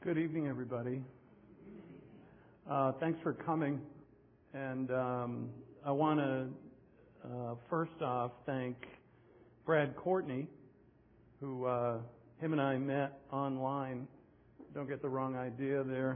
Good evening, everybody. Thanks for coming. And I want to first off thank Brad Courtney, who him and I met online. Don't get the wrong idea there.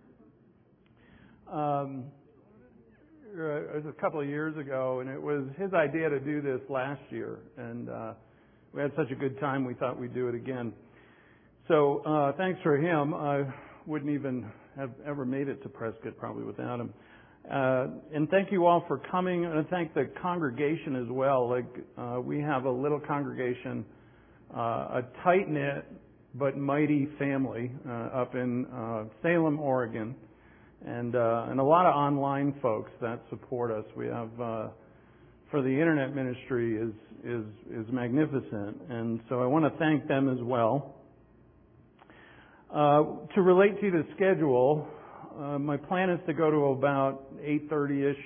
It was a couple of years ago, and it was his idea to do this last year. And we had such a good time, we thought we'd do it again. So thanks for him. I wouldn't even have ever made it to Prescott probably without him. And thank you all for coming. And I thank the congregation as well. We have a little congregation, a tight-knit but mighty family up in Salem, Oregon, and a lot of online folks that support us. We have for the internet ministry is magnificent, and so I want to thank them as well. To relate to the schedule, my plan is to go to about 8:30-ish,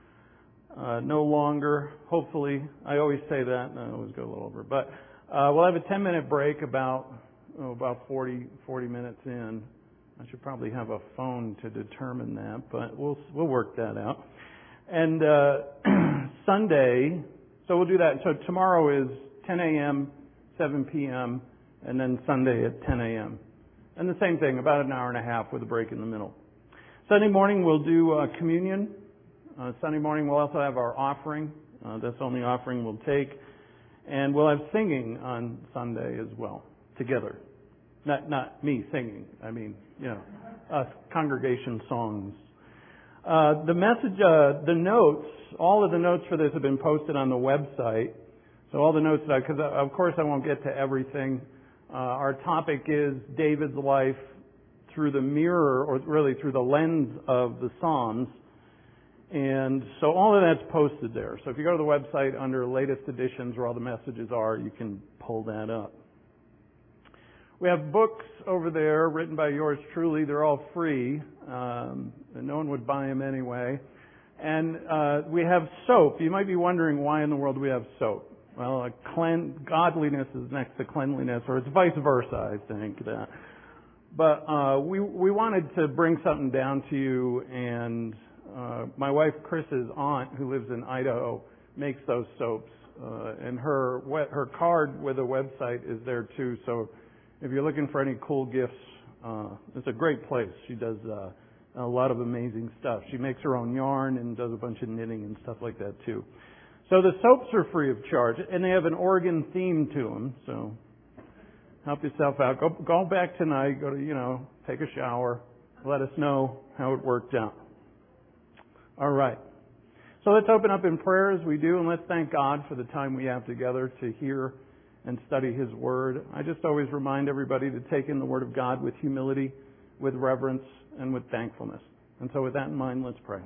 no longer, hopefully. I always say that, and I always go a little over. But we'll have a 10-minute break about 40 minutes in. I should probably have a phone to determine that, but we'll work that out. And Sunday, so we'll do that. So tomorrow is 10 a.m., 7 p.m., and then Sunday at 10 a.m. And the same thing, about an hour and a half with a break in the middle. Sunday morning we'll do communion. Sunday morning we'll also have our offering. That's the only offering we'll take. And we'll have singing on Sunday as well, together. Not me singing. I mean, us congregation songs. The message, the notes, all of the notes for this have been posted on the website. So all the notes because of course I won't get to everything. Our topic is David's life through the mirror, or really through the lens of the Psalms. And so all of that's posted there. So if you go to the website under latest editions where all the messages are, you can pull that up. We have books over there written by yours truly. They're all free. And no one would buy them anyway. And we have soap. You might be wondering why in the world we have soap. Well, godliness is next to cleanliness, or it's vice versa, I think. But we wanted to bring something down to you, and my wife Chris's aunt, who lives in Idaho, makes those soaps, and her card with a website is there too. So if you're looking for any cool gifts, it's a great place. She does a lot of amazing stuff. She makes her own yarn and does a bunch of knitting and stuff like that too. So the soaps are free of charge, and they have an Oregon theme to them, so help yourself out. Go back tonight, take a shower, let us know how it worked out. All right. So let's open up in prayer as we do, and let's thank God for the time we have together to hear and study His Word. I just always remind everybody to take in the Word of God with humility, with reverence, and with thankfulness. And so with that in mind, let's pray.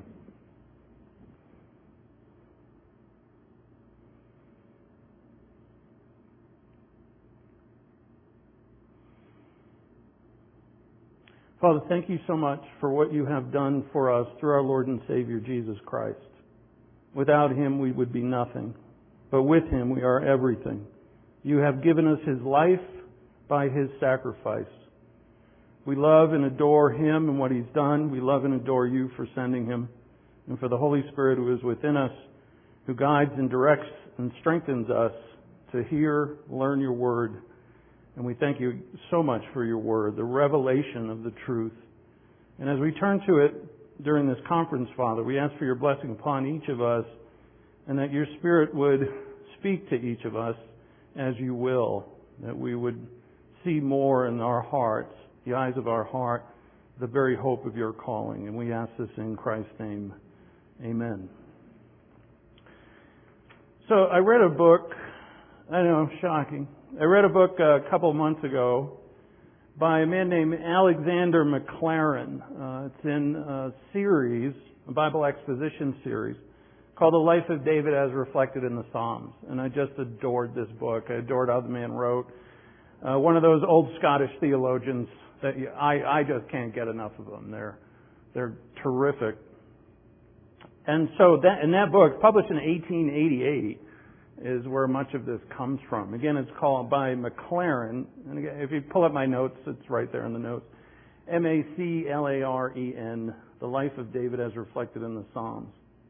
Father, thank you so much for what you have done for us through our Lord and Savior, Jesus Christ. Without Him, we would be nothing. But with Him, we are everything. You have given us His life by His sacrifice. We love and adore Him and what He's done. We love and adore you for sending Him, and for the Holy Spirit who is within us, who guides and directs and strengthens us to hear, learn your word. And we thank you so much for your word, the revelation of the truth. And as we turn to it during this conference, Father, we ask for your blessing upon each of us, and that your Spirit would speak to each of us as you will, that we would see more in our hearts, the eyes of our heart, the very hope of your calling. And we ask this in Christ's name. Amen. So I read a book, I know, shocking. I read a book a couple of months ago by a man named Alexander Maclaren. It's in a series, a Bible exposition series, called The Life of David as Reflected in the Psalms. And I just adored this book. I adored how the man wrote. One of those old Scottish theologians that I just can't get enough of them. They're terrific. And so that book, published in 1888, is where much of this comes from. Again, it's called by Maclaren. And again, if you pull up my notes, it's right there in the notes. Maclaren, the life of David as reflected in the Psalms.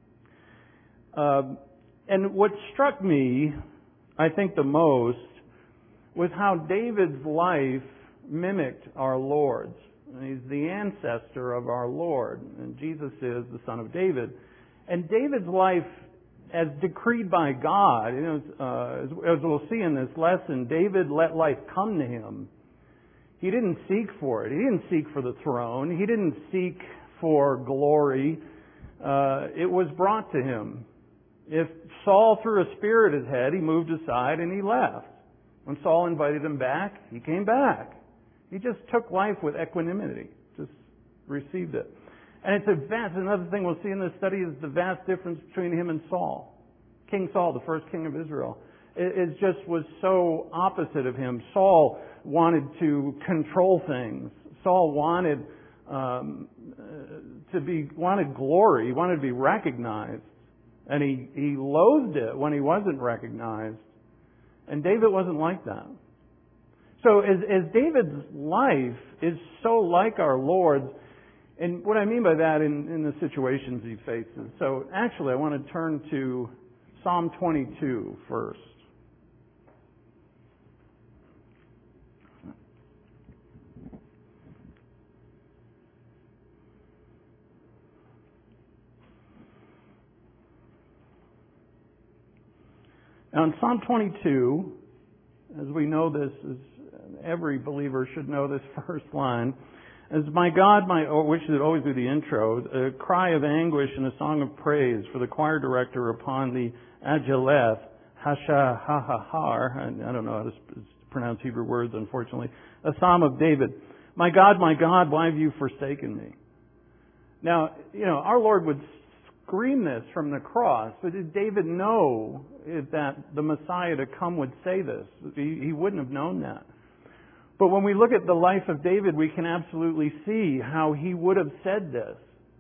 And what struck me, I think the most, was how David's life mimicked our Lord's. He's the ancestor of our Lord, and Jesus is the son of David. And David's life, as decreed by God, as we'll see in this lesson, David let life come to him. He didn't seek for it. He didn't seek for the throne. He didn't seek for glory. It was brought to him. If Saul threw a spear at his head, he moved aside and he left. When Saul invited him back, he came back. He just took life with equanimity, just received it. And it's another thing we'll see in this study is the vast difference between him and Saul. King Saul, the first king of Israel. It just was so opposite of him. Saul wanted to control things. Saul wanted glory. He wanted to be recognized. And he loathed it when he wasn't recognized. And David wasn't like that. So as David's life is so like our Lord's, and what I mean by that in the situations he faces. So actually I want to turn to Psalm 22 first. Now in Psalm 22, as we know this, every believer should know this first line, as my God, which should always be the intro, a cry of anguish and a song of praise for the choir director upon the Ajaleth, Hashahahar, I don't know how to pronounce Hebrew words, unfortunately, a psalm of David. My God, why have you forsaken me? Now, our Lord would scream this from the cross, but did David know that the Messiah to come would say this? He wouldn't have known that. But when we look at the life of David, we can absolutely see how he would have said this.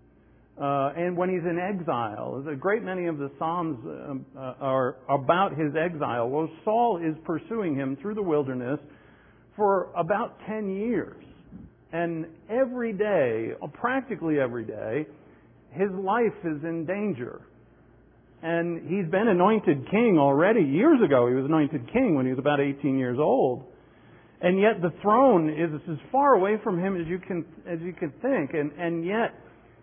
And when he's in exile, a great many of the Psalms are about his exile. Well, Saul is pursuing him through the wilderness for about 10 years. And every day, practically every day, his life is in danger. And he's been anointed king already. Years ago, he was anointed king when he was about 18 years old. And yet the throne is as far away from him as you can think. And yet,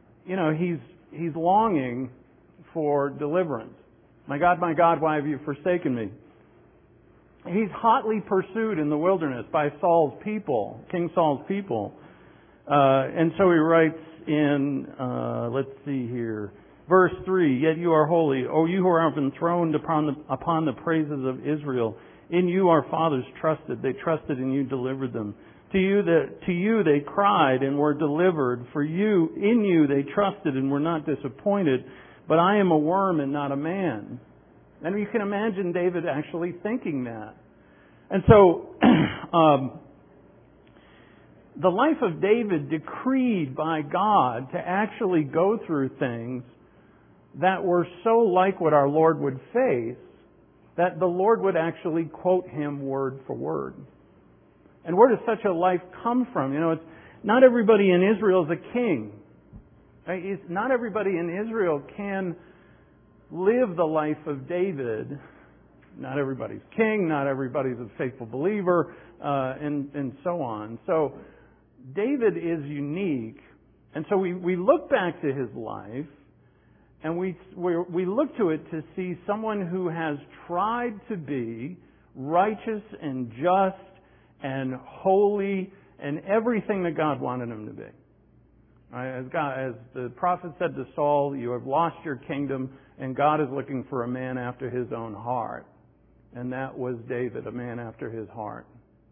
he's longing for deliverance. My God, why have you forsaken me? He's hotly pursued in the wilderness by Saul's people, King Saul's people. And so he writes in, let's see here, verse 3, yet you are holy, O you who are enthroned upon the praises of Israel. In you our fathers trusted. They trusted and you delivered them. To you they cried and were delivered. In you they trusted and were not disappointed. But I am a worm and not a man. And you can imagine David actually thinking that. And so, the life of David decreed by God to actually go through things that were so like what our Lord would face, that the Lord would actually quote him word for word. And where does such a life come from? It's not everybody in Israel is a king. Right? Not everybody in Israel can live the life of David. Not everybody's king. Not everybody's a faithful believer, and so on. So David is unique, and so we look back to his life. And we look to it to see someone who has tried to be righteous and just and holy and everything that God wanted him to be. Right? As the prophet said to Saul, you have lost your kingdom, and God is looking for a man after his own heart. And that was David, a man after his heart.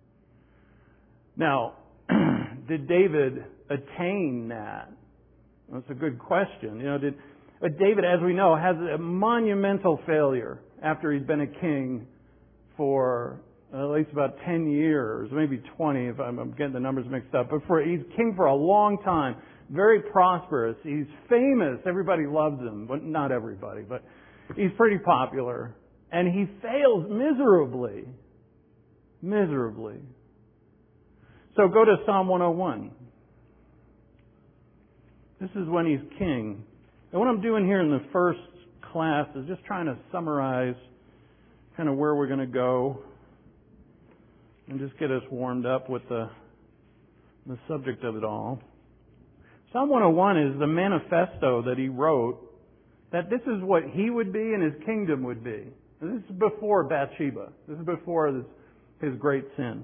Now, did David attain that? That's a good question. But David, as we know, has a monumental failure after he'd been a king for at least about 10 years, maybe 20 if I'm getting the numbers mixed up. But he's king for a long time, very prosperous. He's famous. Everybody loves him. Well, not everybody, but he's pretty popular. And he fails miserably. Miserably. So go to Psalm 101. This is when He's king. And what I'm doing here in the first class is just trying to summarize kind of where we're going to go and just get us warmed up with the subject of it all. Psalm 101 is the manifesto that he wrote, that this is what he would be and his kingdom would be. And this is before Bathsheba. This is before his great sin.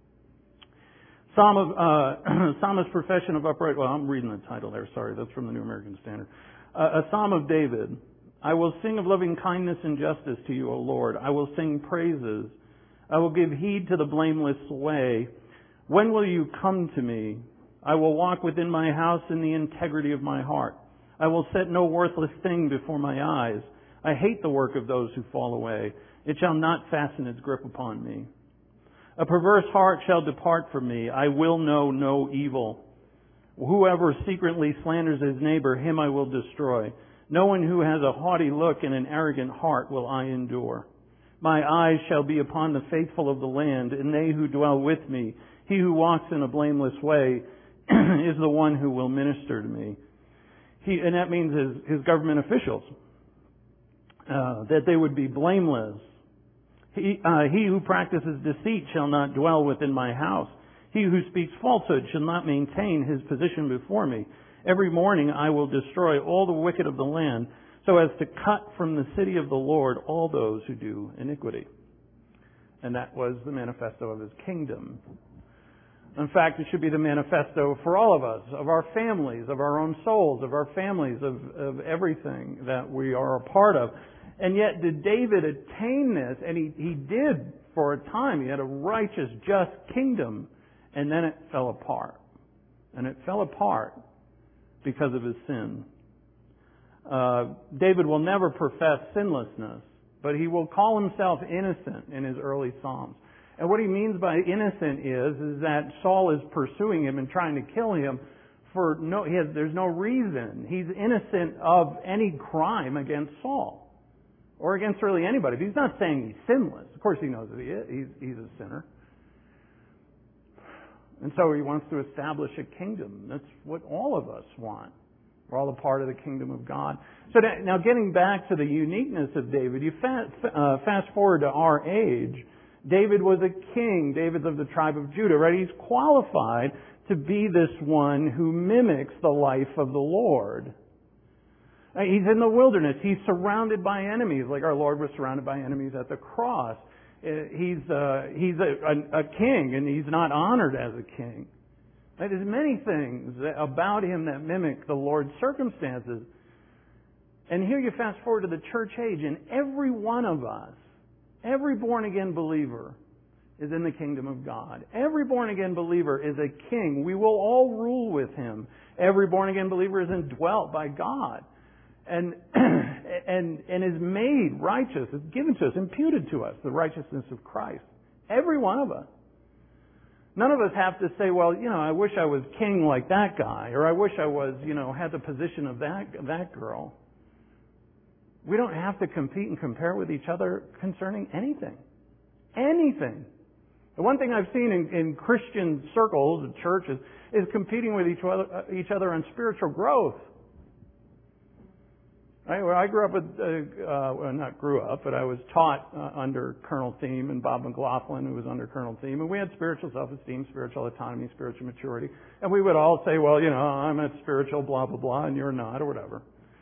Psalmist's profession of upright. Well, I'm reading the title there. Sorry, that's from the New American Standard. A Psalm of David. I will sing of loving kindness and justice to you, O Lord. I will sing praises. I will give heed to the blameless way. When will you come to me? I will walk within my house in the integrity of my heart. I will set no worthless thing before my eyes. I hate the work of those who fall away. It shall not fasten its grip upon me. A perverse heart shall depart from me. I will know no evil. Whoever secretly slanders his neighbor, him I will destroy. No one who has a haughty look and an arrogant heart will I endure. My eyes shall be upon the faithful of the land, and they who dwell with me. He who walks in a blameless way is the one who will minister to me. And that means his government officials. That they would be blameless. He who practices deceit shall not dwell within my house. He who speaks falsehood shall not maintain his position before me. Every morning I will destroy all the wicked of the land, so as to cut from the city of the Lord all those who do iniquity. And that was the manifesto of his kingdom. In fact, it should be the manifesto for all of us, of our families, of our own souls, of our families, of everything that we are a part of. And yet, did David attain this? And he did for a time. He had a righteous, just kingdom. And then it fell apart. And it fell apart because of his sin. David will never profess sinlessness, but he will call himself innocent in his early Psalms. And what he means by innocent is that Saul is pursuing him and trying to kill him for there's no reason. He's innocent of any crime against Saul or against really anybody. He's not saying he's sinless. Of course he knows that he is. He's a sinner. And so he wants to establish a kingdom. That's what all of us want. We're all a part of the kingdom of God. So now getting back to the uniqueness of David, you fast forward to our age. David was a king. David's of the tribe of Judah, right? He's qualified to be this one who mimics the life of the Lord. He's in the wilderness. He's surrounded by enemies, like our Lord was surrounded by enemies at the cross. He's a king, and he's not honored as a king. There's many things about him that mimic the Lord's circumstances. And here you fast forward to the church age, and every one of us, every born-again believer is in the kingdom of God. Every born-again believer is a king. We will all rule with him. Every born-again believer is indwelt by God and is made righteous. It's given to us, imputed to us, the righteousness of Christ. Every one of us. None of us have to say, well, I wish I was king like that guy, or I wish I was, had the position of that girl. We don't have to compete and compare with each other concerning anything. Anything. The one thing I've seen in Christian circles and churches is competing with each other on spiritual growth. Right? Well, I grew up with, not grew up, but I was taught under Colonel Thiem and Bob McLaughlin, who was under Colonel Thiem, and we had spiritual self-esteem, spiritual autonomy, spiritual maturity, and we would all say, well, I'm a spiritual blah, blah, blah, and you're not, or whatever.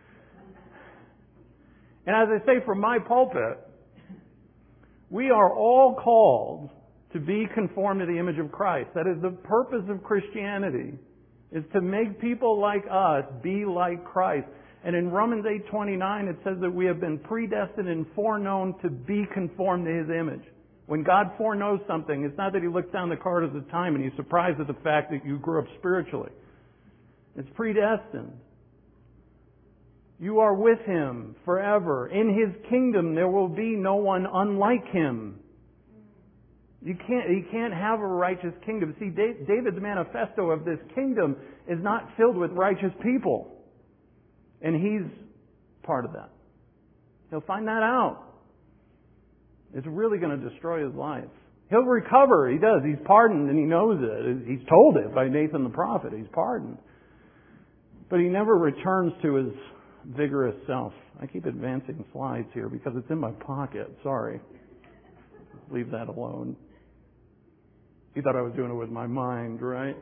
And as I say from my pulpit, we are all called to be conformed to the image of Christ. That is the purpose of Christianity, is to make people like us be like Christ. And in Romans 8:29, it says that we have been predestined and foreknown to be conformed to His image. When God foreknows something, it's not that He looks down the corridors of time and He's surprised at the fact that you grew up spiritually. It's predestined. You are with Him forever. In His kingdom, there will be no one unlike Him. You can't have a righteous kingdom. See, David's manifesto of this kingdom is not filled with righteous people. And he's part of that. He'll find that out. It's really going to destroy his life. He'll recover. He does. He's pardoned and he knows it. He's told it by Nathan the prophet. He's pardoned. but he never returns to his vigorous self. I keep advancing slides here because it's in my pocket. Sorry. Leave that alone. You thought I was doing it with my mind, right?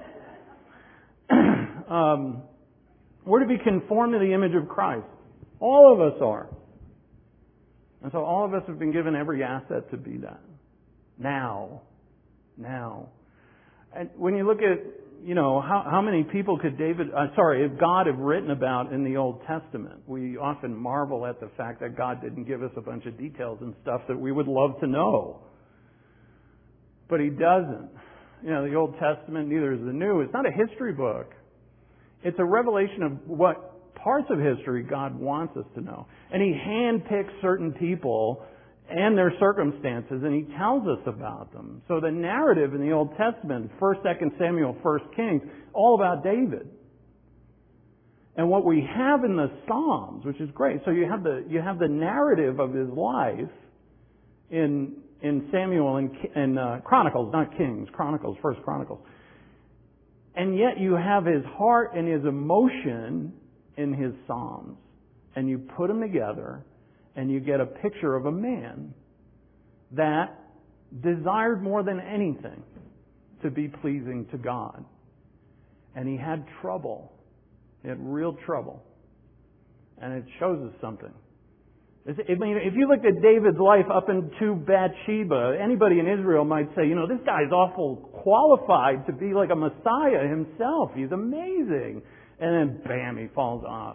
We're to be conformed to the image of Christ. All of us are. And so all of us have been given every asset to be that. Now. And when you look at, how many people could God have written about in the Old Testament? We often marvel at the fact that God didn't give us a bunch of details and stuff that we would love to know. But He doesn't. The Old Testament, neither is the New. It's not a history book. It's a revelation of what parts of history God wants us to know. And He handpicks certain people and their circumstances, and He tells us about them. So the narrative in the Old Testament, 1st, 2nd Samuel, 1st Kings, all about David. And what we have in the Psalms, which is great, so you have the narrative of his life in Samuel and Chronicles, not Kings, Chronicles, 1st Chronicles. And yet you have his heart and his emotion in his Psalms. And you put them together and you get a picture of a man that desired more than anything to be pleasing to God. And he had trouble. He had real trouble. And it shows us something. If you looked at David's life up into Bathsheba, anybody in Israel might say, this guy's awful qualified to be like a Messiah himself. He's amazing. And then, bam, he falls off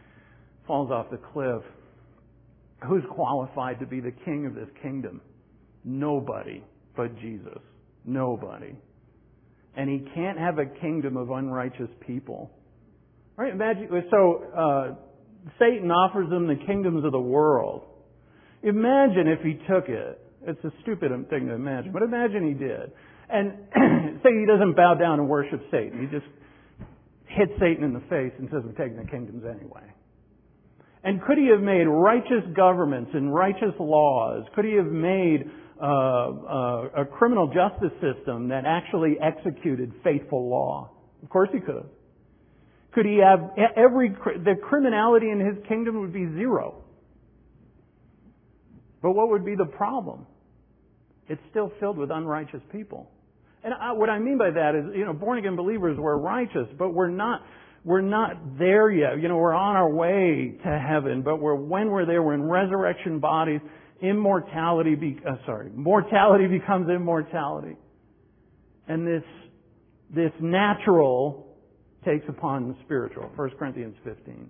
the cliff. Who's qualified to be the king of this kingdom? Nobody but Jesus. Nobody. And he can't have a kingdom of unrighteous people. Right? Imagine, Satan offers him the kingdoms of the world. Imagine if he took it. It's a stupid thing to imagine, but imagine he did. And say he doesn't bow down and worship Satan. He just hits Satan in the face and says, we're taking the kingdoms anyway. And could he have made righteous governments and righteous laws? Could he have made a criminal justice system that actually executed faithful law? Of course he could have. Could he have the criminality in his kingdom would be zero. But what would be the problem? It's still filled with unrighteous people. And what I mean by that is, born again believers, we're righteous, but we're not there yet. We're on our way to heaven, but when we're there, we're in resurrection bodies. Mortality becomes immortality. And this natural takes upon the spiritual. 1 Corinthians 15.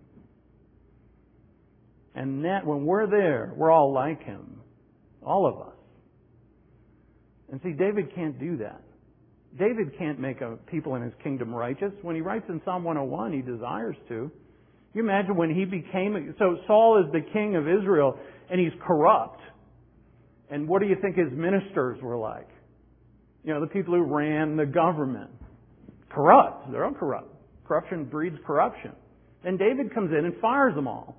And that when we're there, we're all like Him. All of us. And see, David can't do that. David can't make people in his kingdom righteous. When he writes in Psalm 101, he desires to. You imagine when he became... So Saul is the king of Israel, and he's corrupt. And what do you think his ministers were like? The people who ran the government. Corrupt. They're all corrupt. Corruption breeds corruption. Then David comes in and fires them all.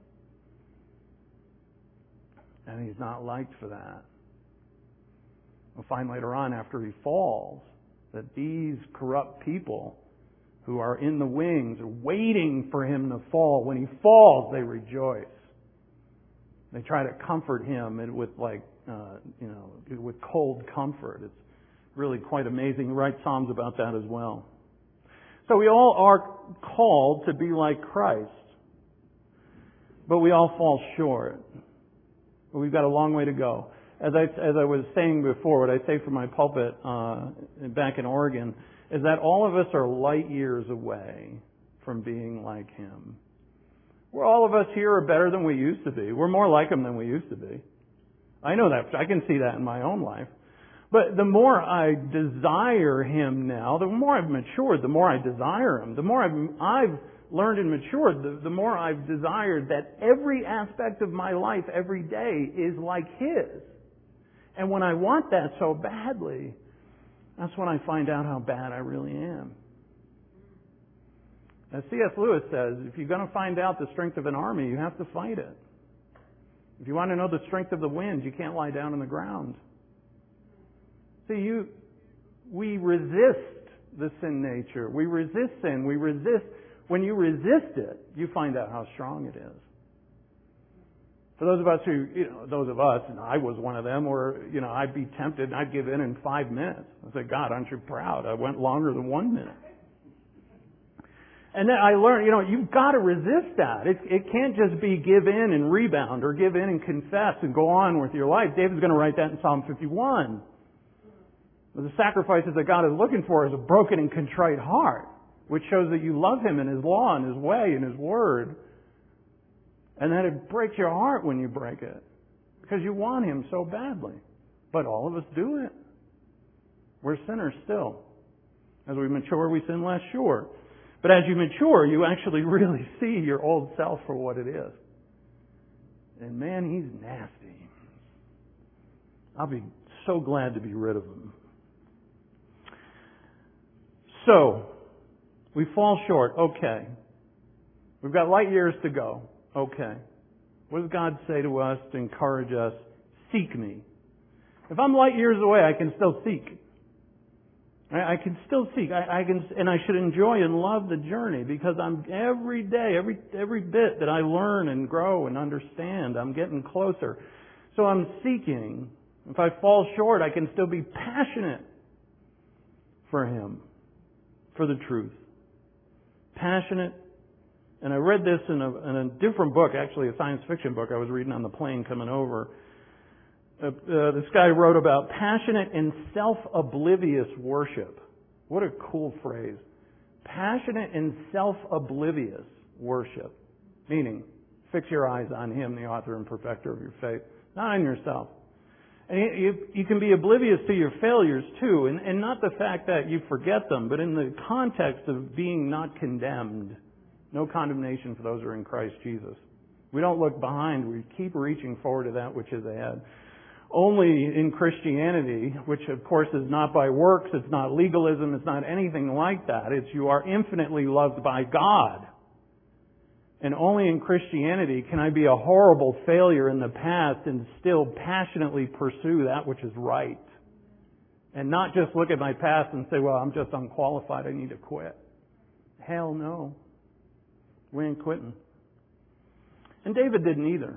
And he's not liked for that. We'll find later on after he falls that these corrupt people who are in the wings are waiting for him to fall. When he falls, they rejoice. They try to comfort him with with cold comfort. It's really quite amazing. He writes Psalms about that as well. So we all are called to be like Christ. But we all fall short. But we've got a long way to go. As I was saying before, what I say from my pulpit back in Oregon is that all of us are light years away from being like Him. All of us here are better than we used to be. We're more like Him than we used to be. I know that. I can see that in my own life. But the more I desire Him now, the more I've matured, the more I desire Him. The more I've learned and matured, the more I've desired that every aspect of my life every day is like His. And when I want that so badly, that's when I find out how bad I really am. As C.S. Lewis says, if you're going to find out the strength of an army, you have to fight it. If you want to know the strength of the wind, you can't lie down on the ground. See, we resist the sin nature. We resist sin. We resist when you resist it, you find out how strong it is. For those of us who, and I was one of them, where, I'd be tempted and I'd give in 5 minutes. I said, God, aren't you proud? I went longer than 1 minute. And then I learned, you've got to resist that. It can't just be give in and rebound or give in and confess and go on with your life. David's going to write that in Psalm 51. The sacrifices that God is looking for is a broken and contrite heart, which shows that you love Him and His law and His way and His word. And that it breaks your heart when you break it, because you want Him so badly. But all of us do it. We're sinners still. As we mature, we sin less, sure. But as you mature, you actually really see your old self for what it is. And man, he's nasty. I'll be so glad to be rid of him. So, we fall short. Okay. We've got light years to go. Okay. What does God say to us to encourage us? Seek me. If I'm light years away, I can still seek. I can still seek. And I should enjoy and love the journey, because I'm every day, every bit that I learn and grow and understand, I'm getting closer. So I'm seeking. If I fall short, I can still be passionate for Him, for the truth. Passionate. And I read this in a different book, actually a science fiction book I was reading on the plane coming over. This guy wrote about passionate and self-oblivious worship. What a cool phrase. Passionate and self-oblivious worship. Meaning, fix your eyes on Him, the author and perfecter of your faith, not on yourself. And you can be oblivious to your failures too, and not the fact that you forget them, but in the context of being not condemned. No condemnation for those who are in Christ Jesus. We don't look behind. We keep reaching forward to that which is ahead. Only in Christianity, which of course is not by works, it's not legalism, it's not anything like that. It's you are infinitely loved by God. And only in Christianity can I be a horrible failure in the past and still passionately pursue that which is right. And not just look at my past and say, well, I'm just unqualified, I need to quit. Hell no. We ain't quitting. And David didn't either.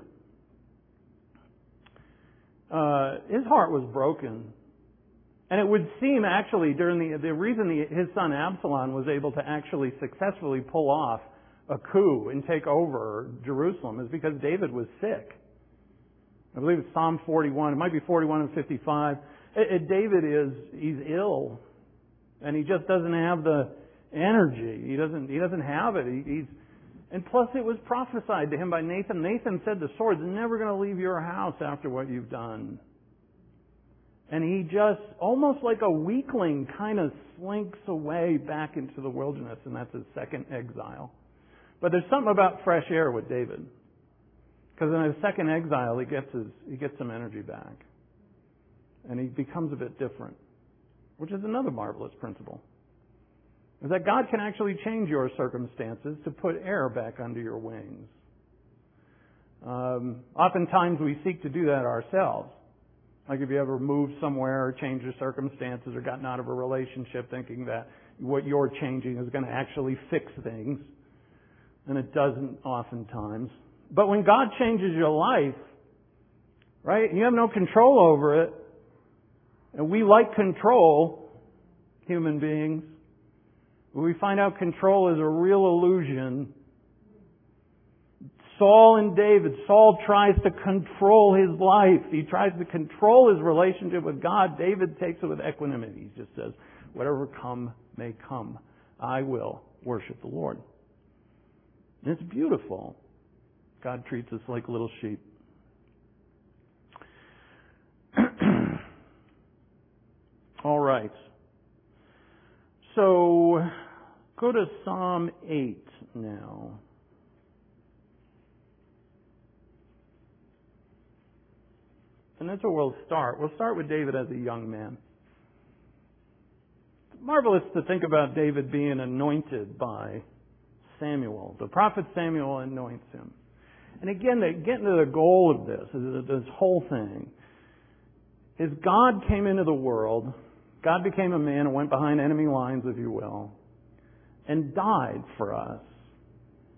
His heart was broken. And it would seem actually during the reason his son Absalom was able to actually successfully pull off a coup and take over Jerusalem is because David was sick. I believe it's Psalm 41. It might be 41 and 55. He's ill. And he just doesn't have the energy. He doesn't have it. And plus it was prophesied to him by Nathan. Nathan said the sword's never going to leave your house after what you've done. And he just, almost like a weakling, kind of slinks away back into the wilderness, and that's his second exile. But there's something about fresh air with David. Because in his second exile, he gets some energy back. And he becomes a bit different. Which is another marvelous principle. Is that God can actually change your circumstances to put air back under your wings. Oftentimes we seek to do that ourselves. Like if you ever moved somewhere or changed your circumstances or gotten out of a relationship thinking that what you're changing is going to actually fix things. And it doesn't oftentimes. But when God changes your life, right, you have no control over it. And we like control, human beings. We find out control is a real illusion. Saul and David, Saul tries to control his life. He tries to control his relationship with God. David takes it with equanimity. He just says, whatever come may come, I will worship the Lord. And it's beautiful. God treats us like little sheep. All right. So, go to Psalm 8 now. And that's where we'll start. We'll start with David as a young man. It's marvelous to think about David being anointed by Samuel. The prophet Samuel anoints him. And again, getting to the goal of this whole thing, is God came into the world, God became a man and went behind enemy lines, if you will, and died for us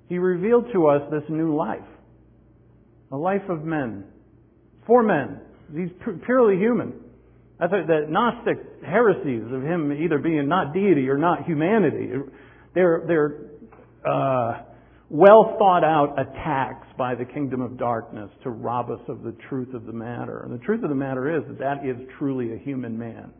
He revealed to us this new life. A life of men. For men. He's purely human. I thought that Gnostic heresies of him either being not deity or not humanity, they're well thought out attacks by the kingdom of darkness to rob us of the truth of the matter. And the truth of the matter is that is truly a human man.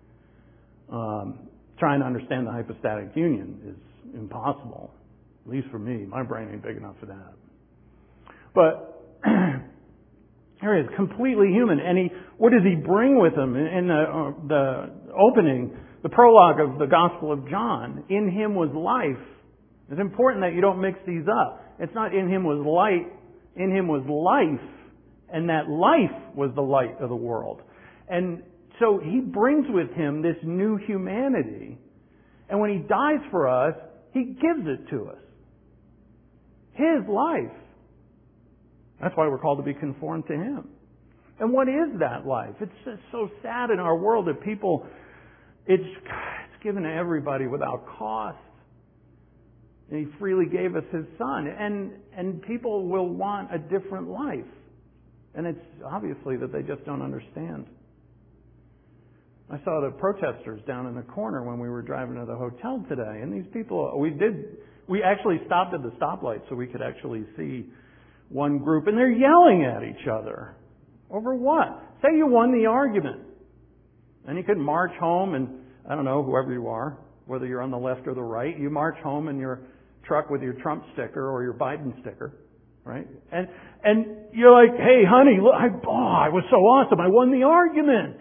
Trying to understand the hypostatic union is impossible. At least for me. My brain ain't big enough for that. But here he is, completely human. And what does he bring with him? In the opening, the prologue of the Gospel of John, in him was life. It's important that you don't mix these up. It's not in him was light, in him was life, and that life was the light of the world. And so he brings with him this new humanity. And when he dies for us, he gives it to us. His life. That's why we're called to be conformed to him. And what is that life? It's just so sad in our world that people, it's given to everybody without cost. And he freely gave us his son. And people will want a different life. And it's obviously that they just don't understand. I saw the protesters down in the corner when we were driving to the hotel today. And these people, we actually stopped at the stoplight so we could actually see one group. And they're yelling at each other. Over what? Say you won the argument. And you could march home and, I don't know, whoever you are, whether you're on the left or the right, you march home in your truck with your Trump sticker or your Biden sticker, right? And you're like, hey, honey, look, I was so awesome. I won the argument.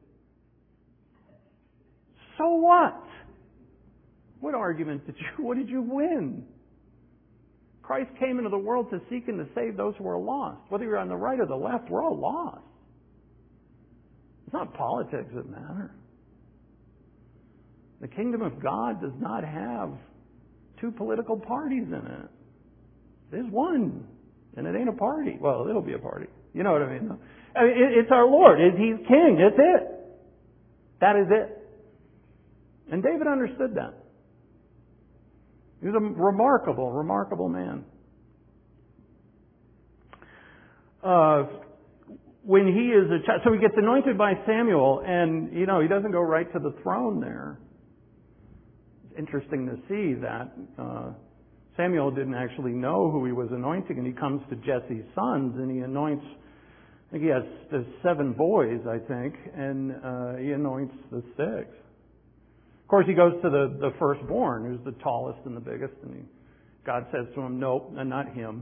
So what? What argument what did you win? Christ came into the world to seek and to save those who are lost. Whether you're on the right or the left, we're all lost. It's not politics that matter. The kingdom of God does not have two political parties in it. There's one, and it ain't a party. Well, it'll be a party. You know what I mean? It's our Lord. He's king. That's it. That is it. And David understood that. He was a remarkable, remarkable man. When he is a child, so he gets anointed by Samuel, and he doesn't go right to the throne there. It's interesting to see that Samuel didn't actually know who he was anointing, and he comes to Jesse's sons, and he anoints. I think he has 7 boys, I think, and he anoints the 6th. Of course, he goes to the firstborn, who's the tallest and the biggest, and God says to him, nope, not him.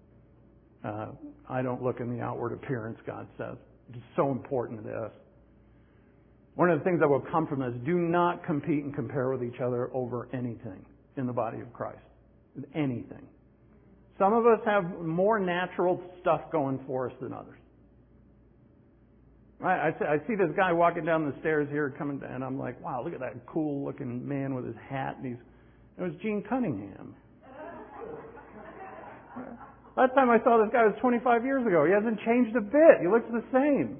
I don't look in the outward appearance, God says. It's so important to this. One of the things that will come from this, do not compete and compare with each other over anything in the body of Christ. Anything. Some of us have more natural stuff going for us than others. Right? I see this guy walking down the stairs here coming down, and I'm like, wow, look at that cool looking man with his hat. And it was Gene Cunningham. Last time I saw this guy was 25 years ago. He hasn't changed a bit. He looks the same.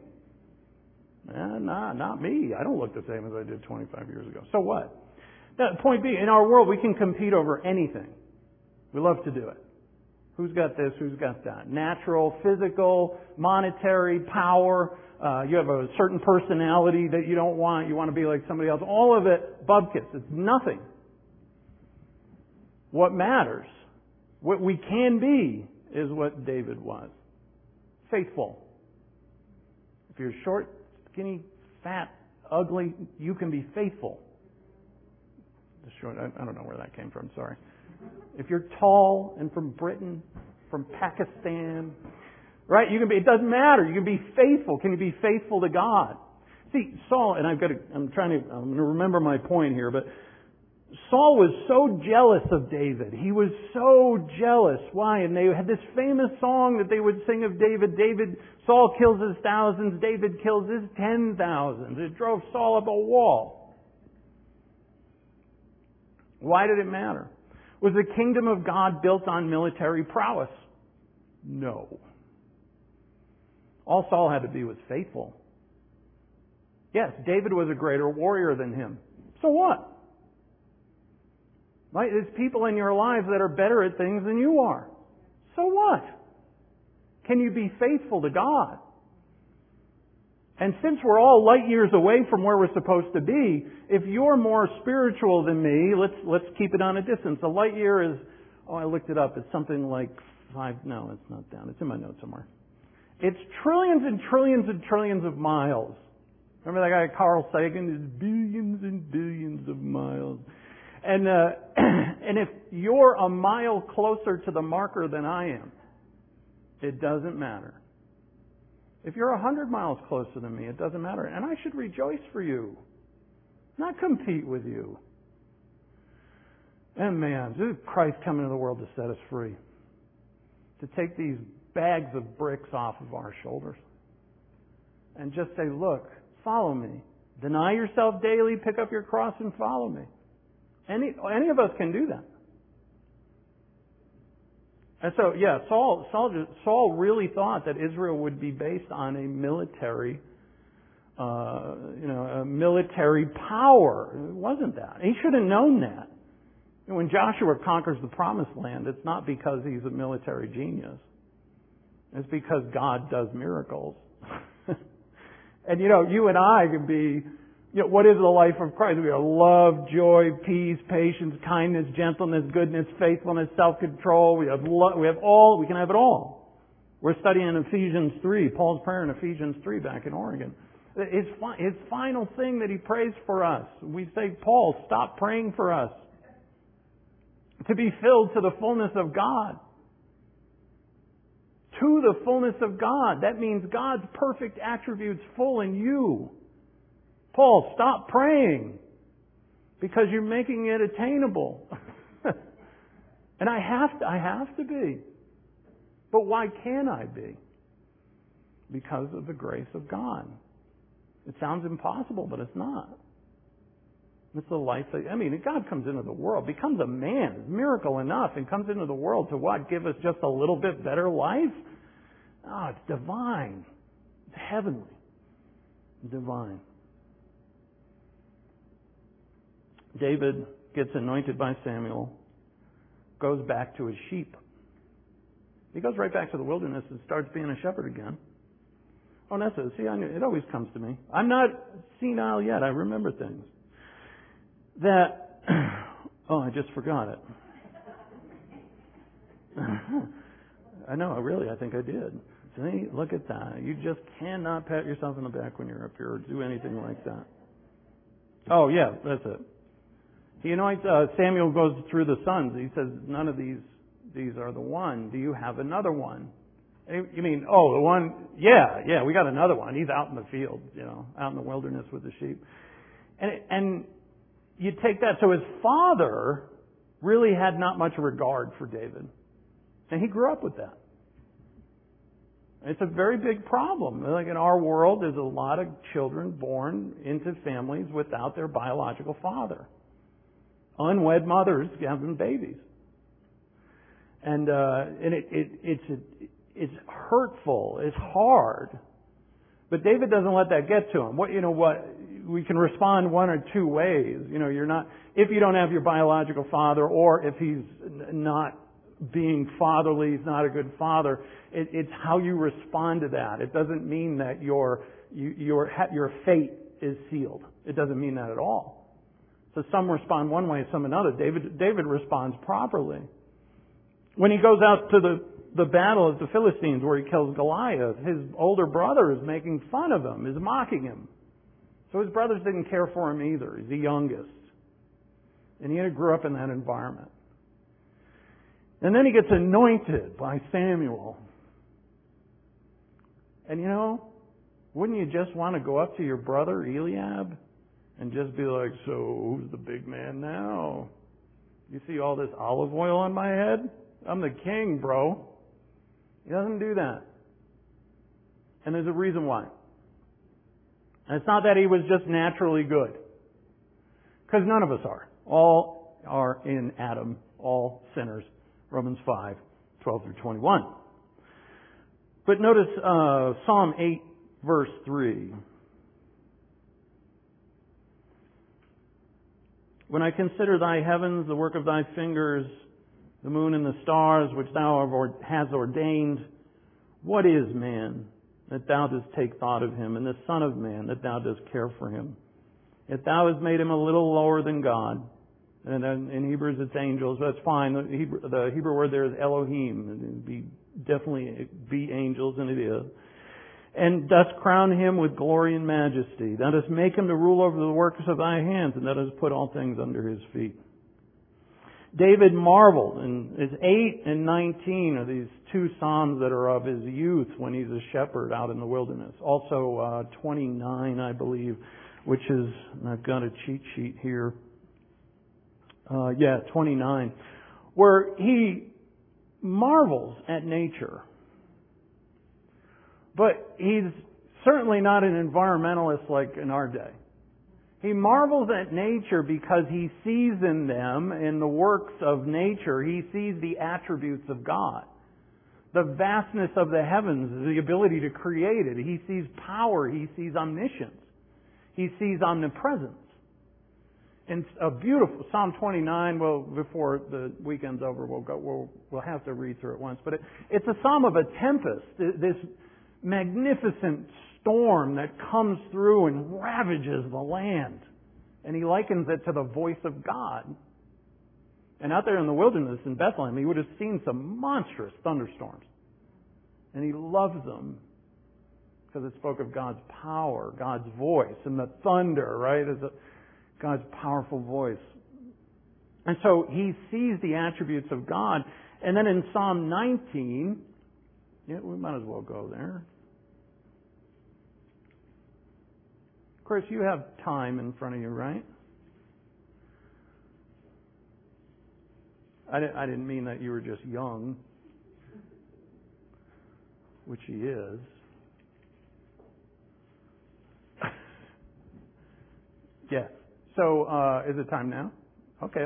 Not me. I don't look the same as I did 25 years ago. So what? Now, point being, in our world, we can compete over anything. We love to do it. Who's got this? Who's got that? Natural, physical, monetary, power. You have a certain personality that you don't want. You want to be like somebody else. All of it, bubkis. It's nothing. What matters, what we can be, is what David was. Faithful. If you're short, skinny, fat, ugly, you can be faithful. I don't know where that came from, sorry. If you're tall and from Britain, from Pakistan, right? You can be. It doesn't matter. You can be faithful. Can you be faithful to God? See, Saul, and I'm going to remember my point here, but Saul was so jealous of David. He was so jealous. Why? And they had this famous song that they would sing of David. Saul kills his thousands. David kills his 10,000s. It drove Saul up a wall. Why did it matter? Was the kingdom of God built on military prowess? No. All Saul had to be was faithful. Yes, David was a greater warrior than him. So what? Right? There's people in your lives that are better at things than you are. So what? Can you be faithful to God? And since we're all light years away from where we're supposed to be, if you're more spiritual than me, let's keep it on a distance. A light year is, I looked it up, it's something like no, it's not down. It's in my notes somewhere. It's trillions and trillions and trillions of miles. Remember that guy Carl Sagan? It's billions and billions of miles. And and if you're a mile closer to the marker than I am, it doesn't matter. If you're 100 miles closer than me, it doesn't matter. And I should rejoice for you, not compete with you. And man, this is Christ coming into the world to set us free. To take these bags of bricks off of our shoulders. And just say, look, follow me. Deny yourself daily, pick up your cross and follow me. Any of us can do that. And so, yeah, Saul really thought that Israel would be based on a military, a military power. It wasn't that. He should have known that. When Joshua conquers the Promised Land, it's not because he's a military genius. It's because God does miracles. And you and I can be, what is the life of Christ? We have love, joy, peace, patience, kindness, gentleness, goodness, faithfulness, self-control. We have all. We can have it all. We're studying in Ephesians 3, Paul's prayer in Ephesians 3 back in Oregon. His final thing that he prays for us. We say, Paul, stop praying for us. To be filled to the fullness of God. To the fullness of God. That means God's perfect attributes full in you. Paul, stop praying because you're making it attainable. And I have to be. But why can't I be? Because of the grace of God. It sounds impossible, but it's not. It's the life that, God comes into the world, becomes a man, it's miracle enough, and comes into the world to what? Give us just a little bit better life? Oh, it's divine. It's heavenly. Divine. David gets anointed by Samuel, goes back to his sheep. He goes right back to the wilderness and starts being a shepherd again. Oh, that's it. See, it always comes to me. I'm not senile yet. I remember things. I just forgot it. I know, really, I think I did. See, look at that. You just cannot pat yourself on the back when you're up here or do anything like that. Oh, yeah, that's it. He anoints, Samuel goes through the sons. He says, none of these are the one. Do you have another one? You mean, the one? Yeah, we got another one. He's out in the field, out in the wilderness with the sheep. And you take that. So his father really had not much regard for David. And he grew up with that. It's a very big problem. Like in our world, there's a lot of children born into families without their biological father. Unwed mothers having babies. And it's hurtful. It's hard. But David doesn't let that get to him. We can respond one or two ways. If you don't have your biological father, or if he's not being fatherly, he's not a good father, it's how you respond to that. It doesn't mean that your fate is sealed. It doesn't mean that at all. So some respond one way, some another. David responds properly. When he goes out to the battle of the Philistines where he kills Goliath, his older brother is making fun of him, is mocking him. So his brothers didn't care for him either. He's the youngest. And he grew up in that environment. And then he gets anointed by Samuel. And wouldn't you just want to go up to your brother Eliab and just be like, so who's the big man now? You see all this olive oil on my head? I'm the king, bro. He doesn't do that. And there's a reason why. And it's not that he was just naturally good. Because none of us are. All are in Adam, all sinners. Romans 5, 12 through 21. But notice Psalm 8, verse 3. When I consider thy heavens, the work of thy fingers, the moon and the stars, which thou hast ordained, what is man, that thou dost take thought of him, and the Son of Man, that thou dost care for him? Yet thou hast made him a little lower than God. And then in Hebrews it's angels. That's fine. The Hebrew word there is Elohim. It would definitely be angels, and it is. And dost crown him with glory and majesty. Thou dost make him to rule over the works of thy hands, and thou dost put all things under his feet. David marveled, and it's 8 and 19 are these two psalms that are of his youth when he's a shepherd out in the wilderness. Also 29, I believe, which is, I've got a cheat sheet here. 29, where he marvels at nature. But he's certainly not an environmentalist like in our day. He marvels at nature because he sees in them, in the works of nature, he sees the attributes of God. The vastness of the heavens, the ability to create it. He sees power. He sees omniscience. He sees omnipresence. And a beautiful Psalm 29. Well, before the weekend's over, we'll have to read through it once. But it's a psalm of a tempest. This magnificent storm that comes through and ravages the land. And he likens it to the voice of God. And out there in the wilderness in Bethlehem, he would have seen some monstrous thunderstorms. And he loves them because it spoke of God's power, God's voice, and the thunder, right, is God's powerful voice. And so he sees the attributes of God. And then in Psalm 19, we might as well go there. Chris, you have time in front of you, right? I didn't mean that you were just young, which he is. Yes. So, is it time now? Okay.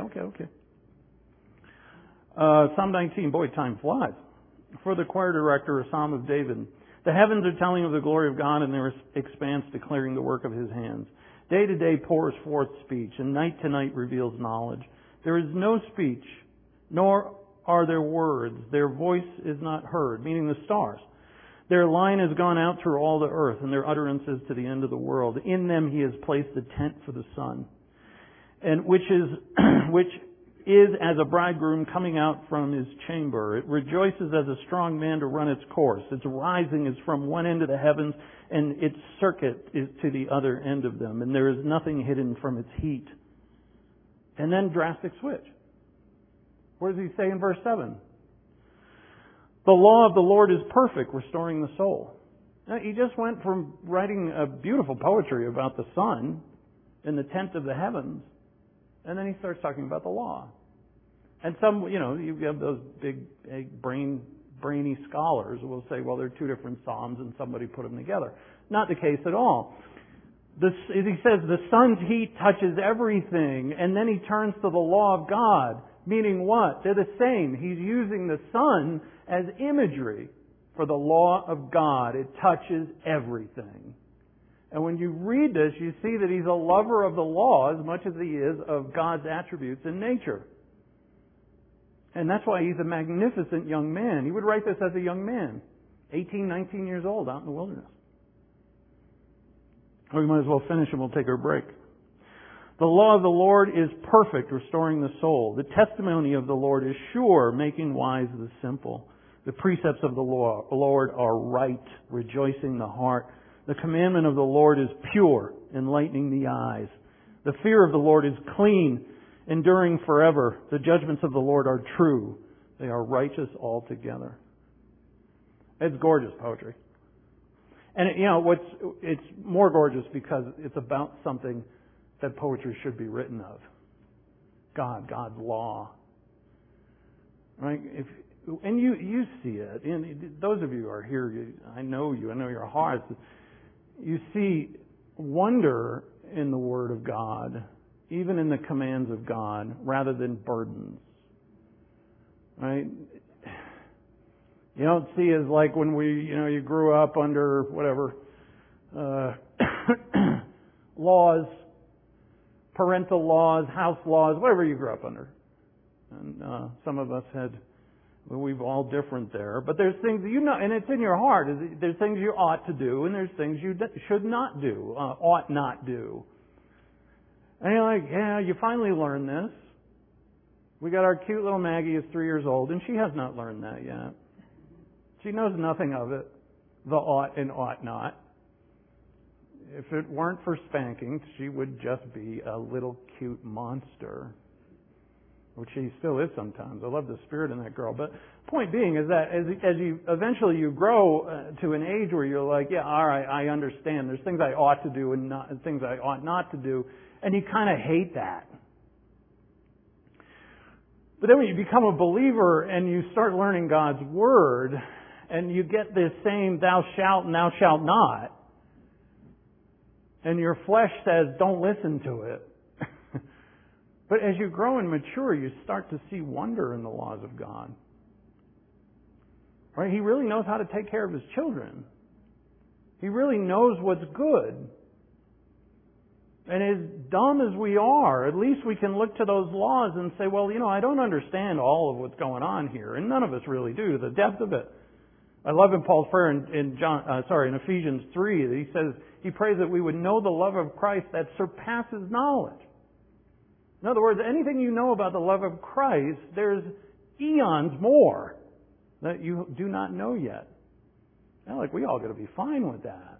Psalm 19, boy, time flies. For the choir director, a psalm of David. The heavens are telling of the glory of God, and their expanse declaring the work of his hands. Day to day pours forth speech, and night to night reveals knowledge. There is no speech, nor are there words. Their voice is not heard, meaning the stars. Their line has gone out through all the earth, and their utterances to the end of the world. In them he has placed a tent for the sun, and which is as a bridegroom coming out from his chamber. It rejoices as a strong man to run its course. Its rising is from one end of the heavens, and its circuit is to the other end of them. And there is nothing hidden from its heat. And then drastic switch. What does he say in verse 7? The law of the Lord is perfect, restoring the soul. Now, he just went from writing a beautiful poetry about the sun in the tent of the heavens, and then he starts talking about the law. And some, you have those big brainy scholars who will say, well, they're two different psalms and somebody put them together. Not the case at all. He says the sun's heat touches everything, and then he turns to the law of God. Meaning what? They're the same. He's using the sun as imagery for the law of God. It touches everything. And when you read this, you see that he's a lover of the law as much as he is of God's attributes in nature. And that's why he's a magnificent young man. He would write this as a young man, 18, 19 years old, out in the wilderness. We might as well finish and we'll take our break. The law of the Lord is perfect, restoring the soul. The testimony of the Lord is sure, making wise the simple. The precepts of the Lord are right, rejoicing the heart. The commandment of the Lord is pure, enlightening the eyes. The fear of the Lord is clean, enduring forever. The judgments of the Lord are true. They are righteous altogether. It's gorgeous poetry. And it's more gorgeous because it's about something that poetry should be written of. God's law. Right? And you see it. And those of you who are here, I know your hearts. You see wonder in the Word of God, even in the commands of God, rather than burdens. Right? You don't see as like when you grew up under whatever laws parental laws, house laws, whatever you grew up under. And some of us we've all different there. But there's things you know, and it's in your heart. There's things you ought to do, and there's things you should not do, ought not do. And you're like, yeah, you finally learned this. We got our cute little Maggie is 3 years old, and she has not learned that yet. She knows nothing of it, the ought and ought not. If it weren't for spanking, she would just be a little cute monster, which she still is sometimes. I love the spirit in that girl. But point being is that as you eventually you grow to an age where you're like, yeah, all right, I understand. There's things I ought to do and things I ought not to do, and you kind of hate that. But then when you become a believer and you start learning God's Word, and you get this same thou shalt and thou shalt not, and your flesh says don't listen to it. But as you grow and mature, you start to see wonder in the laws of God. Right? He really knows how to take care of His children. He really knows what's good. And as dumb as we are, at least we can look to those laws and say, well, I don't understand all of what's going on here. And none of us really do, the depth of it. I love in Paul's prayer in Ephesians 3, that he says, he prays that we would know the love of Christ that surpasses knowledge. In other words, anything you know about the love of Christ, there's eons more that you do not know yet. We all got to be fine with that.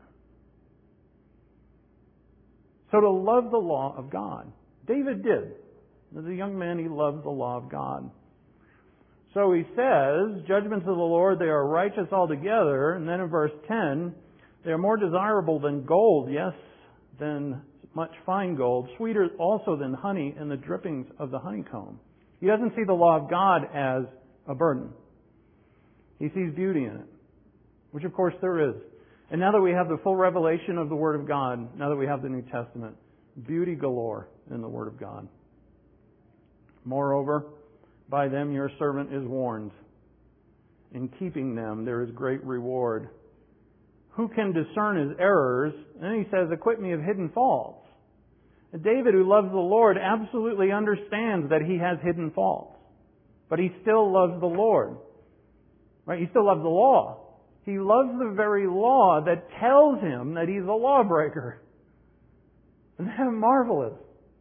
So to love the law of God. David did. As a young man, he loved the law of God. So he says, judgments of the Lord, they are righteous altogether. And then in verse 10, they are more desirable than gold, yes, than much fine gold, sweeter also than honey and the drippings of the honeycomb. He doesn't see the law of God as a burden. He sees beauty in it, which of course there is. And now that we have the full revelation of the Word of God, now that we have the New Testament, beauty galore in the Word of God. Moreover, by them your servant is warned. In keeping them there is great reward. Who can discern his errors? And then he says, acquit me of hidden faults. And David, who loves the Lord, absolutely understands that he has hidden faults. But he still loves the Lord. Right? He still loves the law. He loves the very law that tells him that he's a lawbreaker. Isn't that marvelous?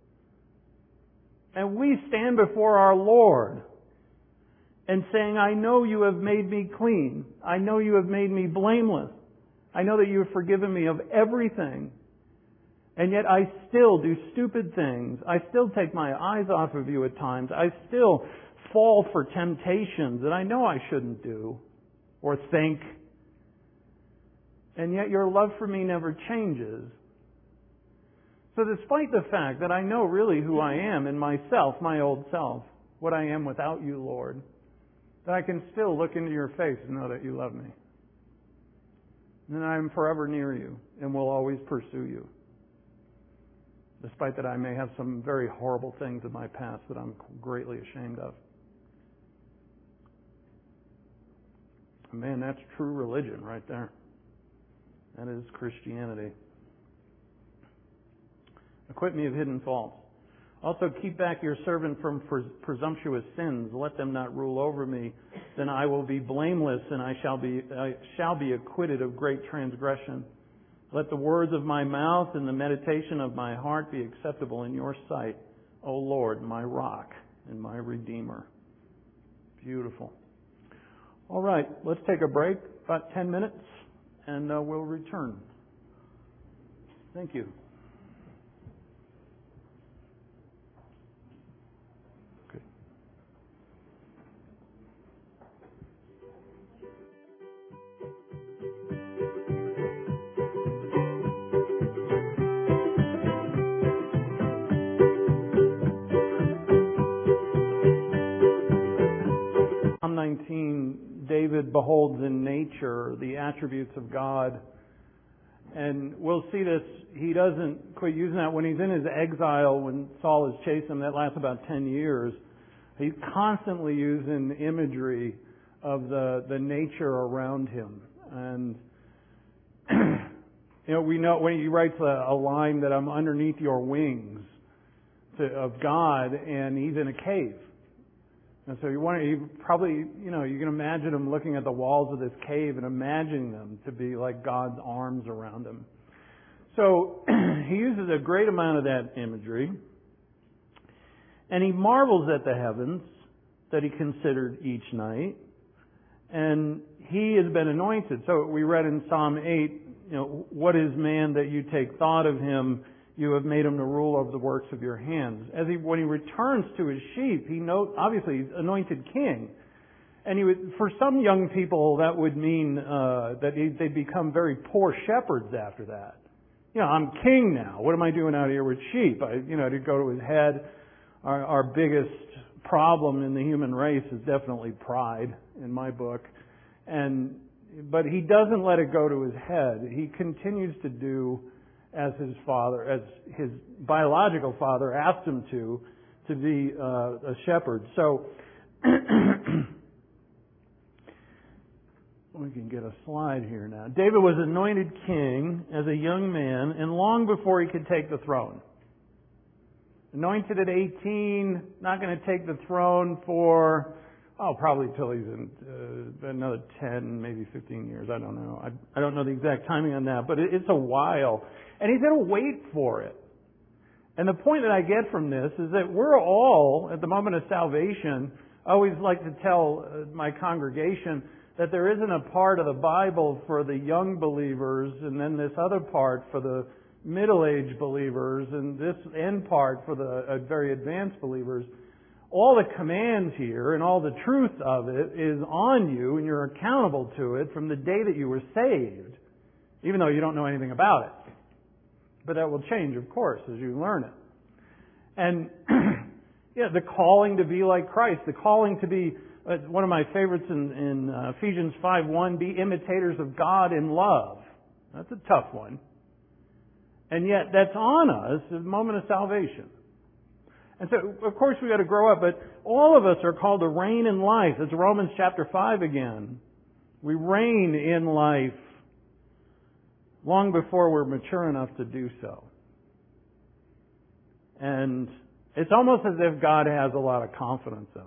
And we stand before our Lord and saying, I know you have made me clean. I know you have made me blameless. I know that you have forgiven me of everything. And yet I still do stupid things. I still take my eyes off of you at times. I still fall for temptations that I know I shouldn't do or think. And yet your love for me never changes. So despite the fact that I know really who I am in myself, my old self, what I am without you, Lord, that I can still look into your face and know that you love me. And I am forever near you and will always pursue you. Despite that I may have some very horrible things in my past that I'm greatly ashamed of. Man, that's true religion right there. That is Christianity. Acquit me of hidden faults. Also keep back your servant from presumptuous sins. Let them not rule over me. Then I will be blameless, and I shall be acquitted of great transgression. Let the words of my mouth and the meditation of my heart be acceptable in your sight, O Lord, my rock and my redeemer. Beautiful. All right, let's take a break, about 10 minutes, and we'll return. Thank you. Psalm 19, David beholds in nature the attributes of God. And we'll see this, he doesn't quit using that. When he's in his exile, when Saul has chased him, that lasts about 10 years, he's constantly using imagery of the nature around him. And, we know when he writes a line that I'm underneath your wings, of God, and he's in a cave. And so you can imagine him looking at the walls of this cave and imagining them to be like God's arms around him. So he uses a great amount of that imagery. And he marvels at the heavens that he considered each night. And he has been anointed. So we read in Psalm 8, what is man that you take thought of him? You have made him the ruler of the works of your hands. When he returns to his sheep, obviously he's anointed king. And for some young people, that would mean that they become very poor shepherds after that. I'm king now. What am I doing out here with sheep? To go to his head. Our biggest problem in the human race is definitely pride, in my book. But he doesn't let it go to his head. He continues to do as his biological father asked him to be a shepherd. So we can get a slide here now. David was anointed king as a young man, and long before he could take the throne. Anointed at 18, not going to take the throne for, probably till he's in another 10, maybe 15 years. I don't know. I don't know the exact timing on that, but it's a while. And he's going to wait for it. And the point that I get from this is that we're all, at the moment of salvation, I always like to tell my congregation that there isn't a part of the Bible for the young believers and then this other part for the middle-aged believers and this end part for the very advanced believers. All the commands here and all the truth of it is on you, and you're accountable to it from the day that you were saved, even though you don't know anything about it. But that will change, of course, as you learn it. And the calling to be like Christ, the calling to be, one of my favorites in Ephesians 5:1, be imitators of God in love. That's a tough one. And yet, that's on us at the moment of salvation. And so, of course, we've got to grow up, but all of us are called to reign in life. It's Romans chapter 5 again. We reign in life long before we're mature enough to do so. And it's almost as if God has a lot of confidence in us.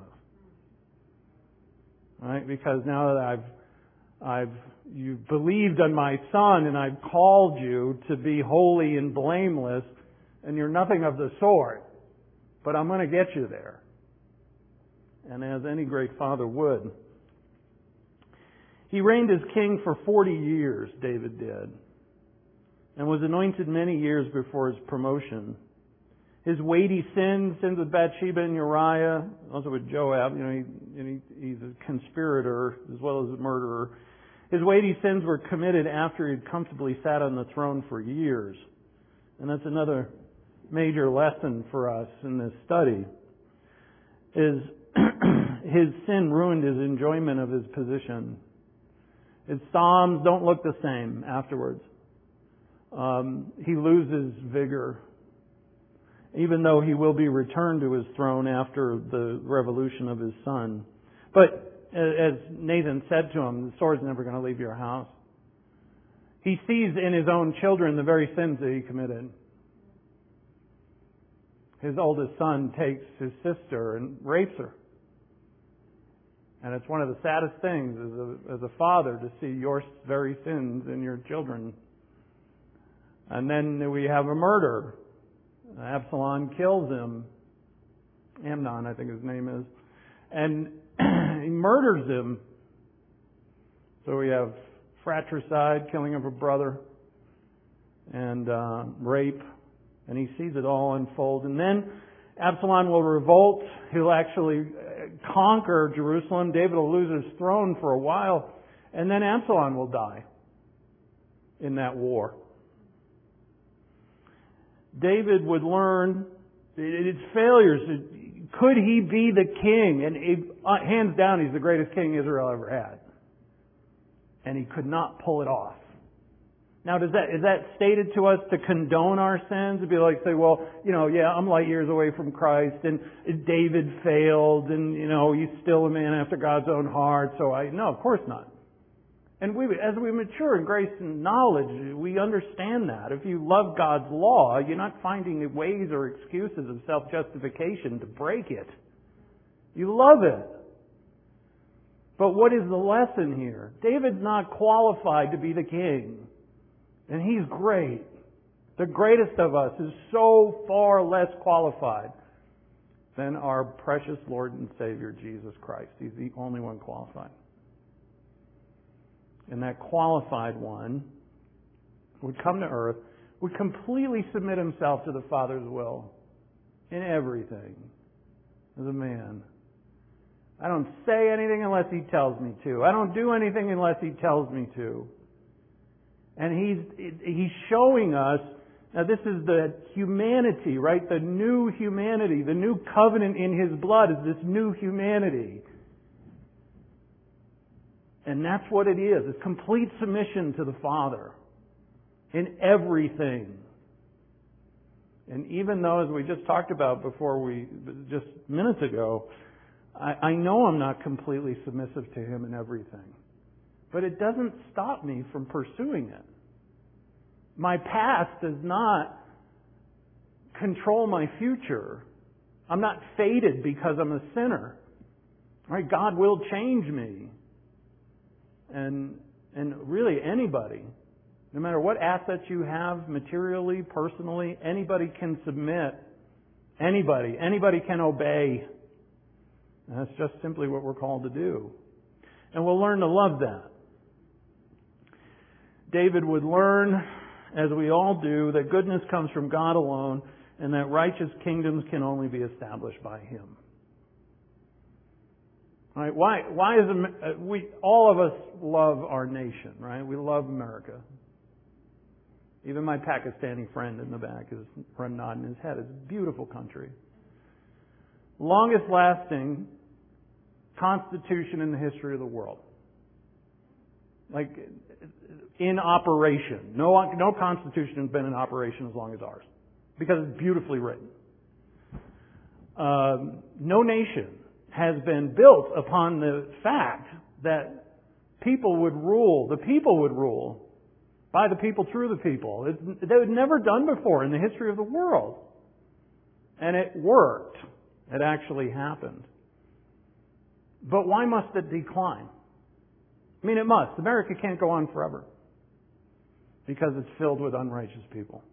Right? Because now that you've believed on my Son, and I've called you to be holy and blameless, and you're nothing of the sort. But I'm going to get you there. And as any great father would. He reigned as king for 40 years, David did. And was anointed many years before his promotion. His weighty sins with Bathsheba and Uriah, also with Joab, he's a conspirator as well as a murderer. His weighty sins were committed after he had comfortably sat on the throne for years. And that's another major lesson for us in this study, is his sin ruined his enjoyment of his position. His psalms don't look the same afterwards. He loses vigor, even though he will be returned to his throne after the revolution of his son. But as Nathan said to him, the sword's never going to leave your house. He sees in his own children the very sins that he committed. His oldest son takes his sister and rapes her. And it's one of the saddest things as a father to see your very sins in your children. And then we have a murder. Absalom kills him. Amnon, I think his name is. And he murders him. So we have fratricide, killing of a brother, and rape. And he sees it all unfold. And then Absalom will revolt. He'll actually conquer Jerusalem. David will lose his throne for a while. And then Absalom will die in that war. David would learn its failures. Could he be the king? And hands down, he's the greatest king Israel ever had. And he could not pull it off. Now, is that stated to us to condone our sins? To be like, say, well, I'm light years away from Christ, and David failed, and, he's still a man after God's own heart, no, of course not. And as we mature in grace and knowledge, we understand that. If you love God's law, you're not finding ways or excuses of self-justification to break it. You love it. But what is the lesson here? David's not qualified to be the king. And he's great. The greatest of us is so far less qualified than our precious Lord and Savior, Jesus Christ. He's the only one qualified. And that qualified one would come to earth, would completely submit himself to the Father's will in everything as a man. I don't say anything unless He tells me to. I don't do anything unless He tells me to. And He's showing us, now this is the humanity, right? The new humanity, the new covenant in His blood is this new humanity. And that's what it is. It's complete submission to the Father in everything. And even though, as we just talked about just minutes ago, I know I'm not completely submissive to Him in everything. But it doesn't stop me from pursuing it. My past does not control my future. I'm not fated because I'm a sinner. Right? God will change me. And really anybody, no matter what assets you have materially, personally, anybody can submit. Anybody can obey. And that's just simply what we're called to do. And we'll learn to love that. David would learn, as we all do, that goodness comes from God alone and that righteous kingdoms can only be established by Him. Right? Why is all of us love our nation, right? We love America. Even my Pakistani friend in the back is nodding his head. It's a beautiful country. Longest lasting constitution in the history of the world. Like, in operation. No constitution has been in operation as long as ours. Because it's beautifully written. No nation has been built upon the fact that the people would rule by the people through the people. That was never done before in the history of the world. And it worked. It actually happened. But why must it decline? I mean, it must. America can't go on forever. Because it's filled with unrighteous people.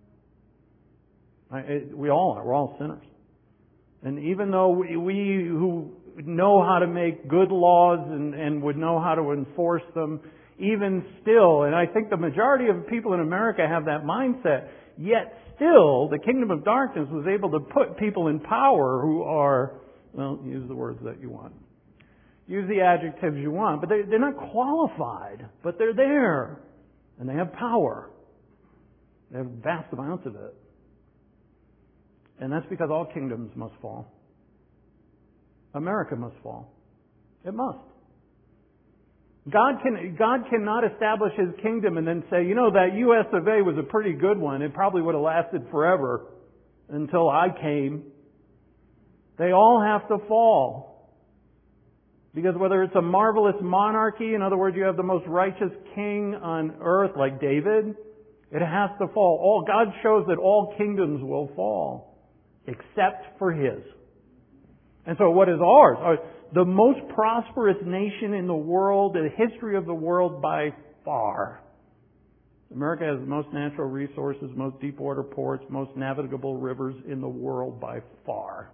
We all are. We're all sinners. And even though we who know how to make good laws and would know how to enforce them, even still, and I think the majority of people in America have that mindset, yet still, the kingdom of darkness was able to put people in power who are, well, use the words that you want. Use the adjectives you want, but they're not qualified, but they're there. And they have power. They have vast amounts of it. And that's because all kingdoms must fall. America must fall. It must. God cannot establish His kingdom and then say, that US of A was a pretty good one. It probably would have lasted forever until I came. They all have to fall. Because whether it's a marvelous monarchy, in other words, you have the most righteous king on earth like David, it has to fall. God shows that all kingdoms will fall, except for His. And so what is ours? The most prosperous nation in the world, in the history of the world by far. America has the most natural resources, most deep water ports, most navigable rivers in the world by far.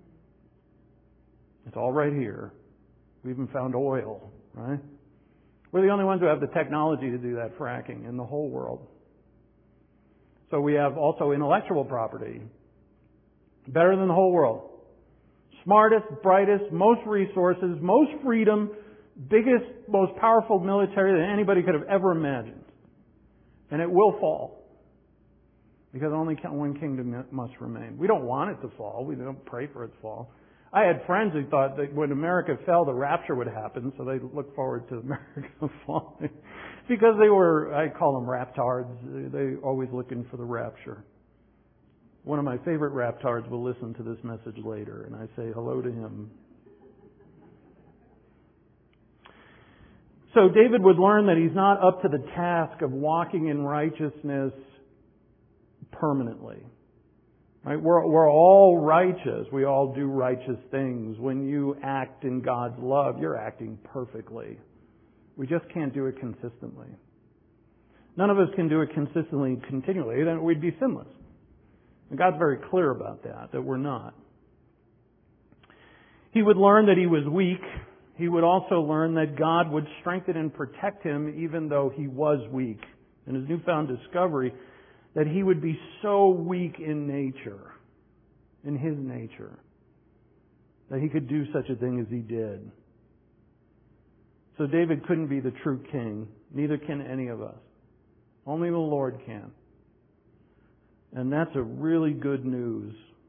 It's all right here. We even found oil, right? We're the only ones who have the technology to do that fracking in the whole world. So we have also intellectual property. Better than the whole world. Smartest, brightest, most resources, most freedom, biggest, most powerful military than anybody could have ever imagined. And it will fall. Because only one kingdom must remain. We don't want it to fall. We don't pray for its fall. I had friends who thought that when America fell, the rapture would happen, so they looked forward to America falling. Because they were, I call them raptards, they always looking for the rapture. One of my favorite raptards will listen to this message later, and I say hello to him. So David would learn that he's not up to the task of walking in righteousness permanently. Right? We're all righteous. We all do righteous things. When you act in God's love, you're acting perfectly. We just can't do it consistently. None of us can do it consistently, continually. Then we'd be sinless. And God's very clear about that we're not. He would learn that he was weak. He would also learn that God would strengthen and protect him even though he was weak. In his newfound discovery, that he would be so weak in nature, in his nature, that he could do such a thing as he did. So David couldn't be the true king. Neither can any of us. Only the Lord can. And that's a really good news.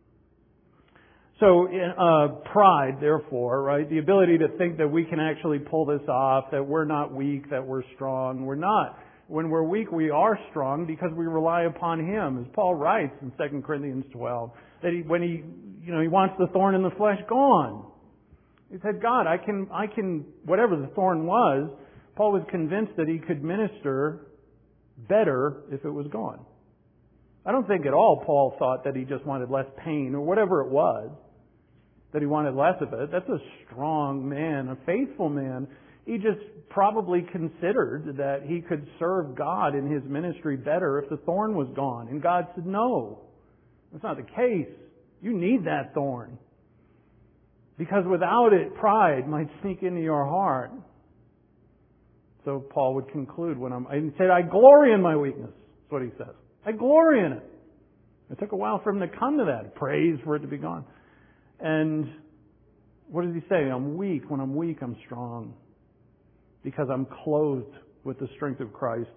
So, pride, therefore, right? The ability to think that we can actually pull this off, that we're not weak, that we're strong. We're not. When we're weak, we are strong because we rely upon Him. As Paul writes in 2 Corinthians 12, that he wants the thorn in the flesh gone. He said, God, I can, whatever the thorn was, Paul was convinced that he could minister better if it was gone. I don't think at all Paul thought that he just wanted less pain or whatever it was, that he wanted less of it. That's a strong man, a faithful man. He just probably considered that he could serve God in his ministry better if the thorn was gone. And God said, no, that's not the case. You need that thorn. Because without it, pride might sneak into your heart. So Paul would conclude he said, I glory in my weakness. That's what he says. I glory in it. It took a while for him to come to that. Praise for it to be gone. And what does he say? I'm weak. When I'm weak, I'm strong. Because I'm clothed with the strength of Christ.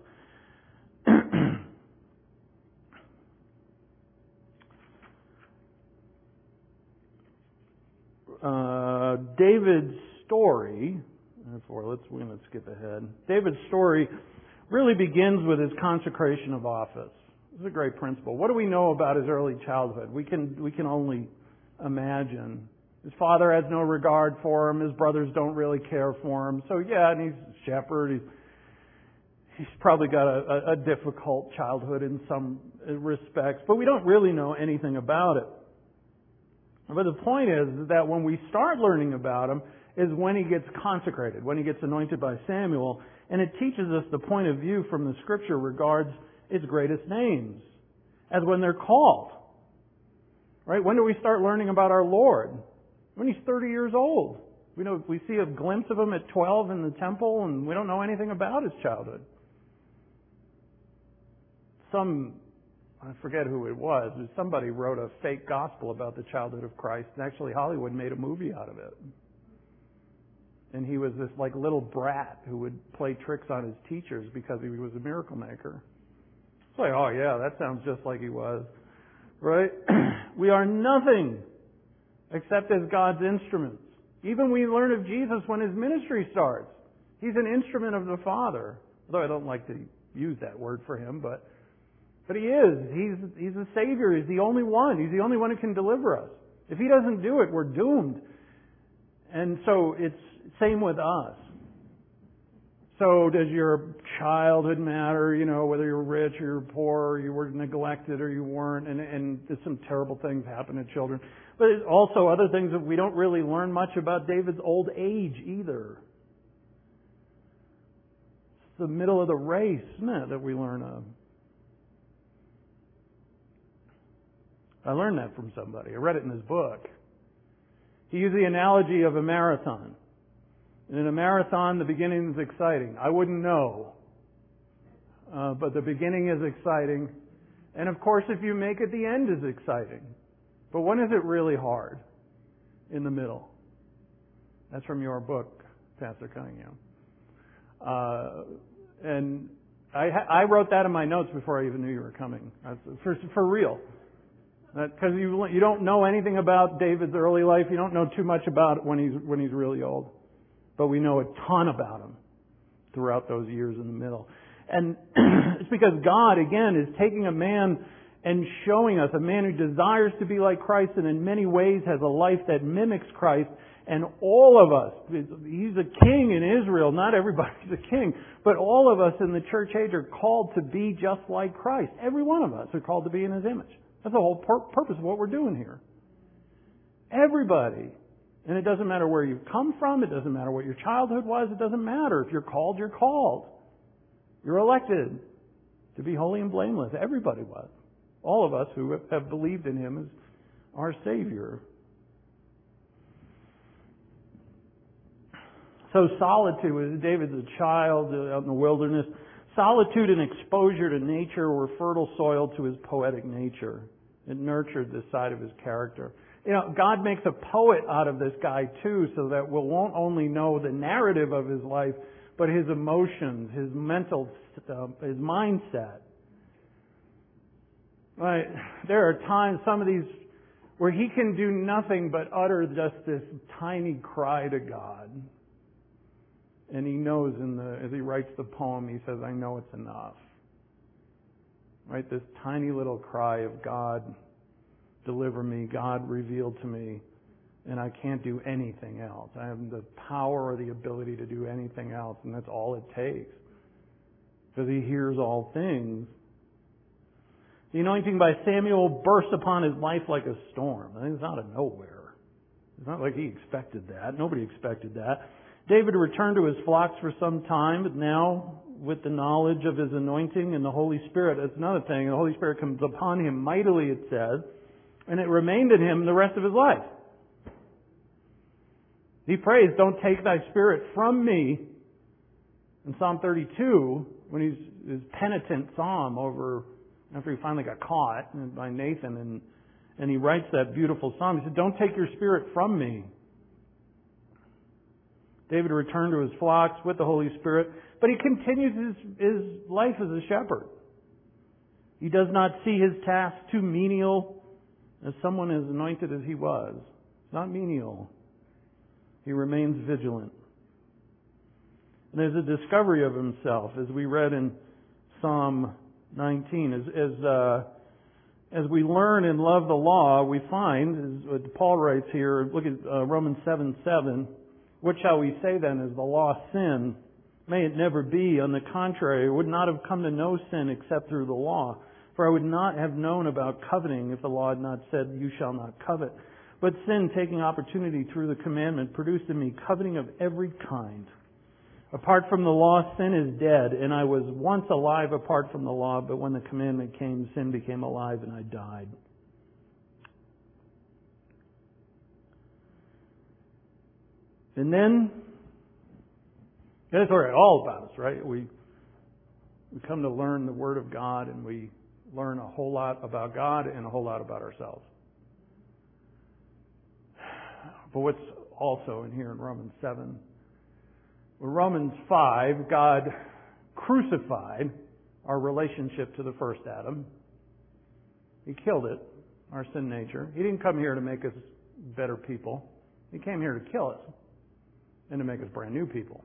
David's story, we're going to skip ahead. David's story really begins with his consecration of office. This is a great principle. What do we know about his early childhood? We can only imagine. His father has no regard for him. His brothers don't really care for him. So yeah, and he's a shepherd. He's probably got a difficult childhood in some respects, but we don't really know anything about it. But the point is that when we start learning about him is when he gets consecrated, when he gets anointed by Samuel, and it teaches us the point of view from the Scripture regards its greatest names, as when they're called. Right? When do we start learning about our Lord? When he's 30 years old. We see a glimpse of him at 12 in the temple, and we don't know anything about his childhood. I forget who it was, but somebody wrote a fake gospel about the childhood of Christ, and actually Hollywood made a movie out of it. And he was this little brat who would play tricks on his teachers because he was a miracle maker. It's like, oh yeah, that sounds just like he was. Right? We are nothing except as God's instruments. Even we learn of Jesus when his ministry starts. He's an instrument of the Father. Although I don't like to use that word for him, but he is. He's the Savior. He's the only one. He's the only one who can deliver us. If he doesn't do it, we're doomed. And so it's same with us. So does your childhood matter? Whether you're rich or you're poor, or you were neglected or you weren't, and there's some terrible things happen to children. But there's also other things that we don't really learn much about David's old age either. It's the middle of the race, isn't it, that we learn of? I learned that from somebody. I read it in his book. He used the analogy of a marathon. And in a marathon, the beginning is exciting. I wouldn't know. But the beginning is exciting. And of course, if you make it, the end is exciting. But when is it really hard? In the middle. That's from your book, Pastor Cunningham. And I wrote that in my notes before I even knew you were coming. For real. Because you don't know anything about David's early life. You don't know too much about it when he's really old. But we know a ton about him throughout those years in the middle. And it's because God, again, is taking a man and showing us a man who desires to be like Christ and in many ways has a life that mimics Christ And all of us, He's a king in Israel, not everybody's a king, but all of us in the church age are called to be just like Christ. Every one of us are called to be in His image. That's the whole purpose of what we're doing here. Everybody. And it doesn't matter where you've come from, it doesn't matter what your childhood was, it doesn't matter. If you're called, you're called. You're elected to be holy and blameless. Everybody was. All of us who have believed in Him as our Savior. So solitude, David's a child out in the wilderness. Solitude and exposure to nature were fertile soil to his poetic nature. It nurtured this side of his character. You know, God makes a poet out of this guy too, so that we won't only know the narrative of his life, but his emotions, his mental, his mindset. Right? There are times, some of these, where he can do nothing but utter just this tiny cry to God. And he knows as he writes the poem, he says, I know it's enough. Right? This tiny little cry of God, deliver me, God revealed to me, and I can't do anything else. I have the power or the ability to do anything else, and that's all it takes. Because he hears all things. The anointing by Samuel burst upon his life like a storm. I think it's out of nowhere. It's not like he expected that. Nobody expected that. David returned to his flocks for some time, but now with the knowledge of his anointing and the Holy Spirit, that's another thing. The Holy Spirit comes upon him mightily, it says, and it remained in him the rest of his life. He prays, don't take thy spirit from me. In Psalm 32, when he's his penitent psalm over after he finally got caught by Nathan, and he writes that beautiful psalm. He said, don't take your spirit from me. David returned to his flocks with the Holy Spirit, but he continues his life as a shepherd. He does not see his task too menial as someone as anointed as he was. It's not menial. He remains vigilant. And there's a discovery of himself, as we read in Psalm 19. As we learn and love the law, we find, as Paul writes here, look at Romans 7:7. What shall we say then? Is the law sin? May it never be. On the contrary, I would not have come to know sin except through the law. For I would not have known about coveting if the law had not said, you shall not covet. But sin, taking opportunity through the commandment, produced in me coveting of every kind. Apart from the law, sin is dead, and I was once alive apart from the law, but when the commandment came, sin became alive and I died. And then, that's all about us, right? We come to learn the Word of God, and we learn a whole lot about God and a whole lot about ourselves. But what's also in here in Romans 7, in Romans 5, God crucified our relationship to the first Adam. He killed it, our sin nature. He didn't come here to make us better people. He came here to kill us and to make us brand new people.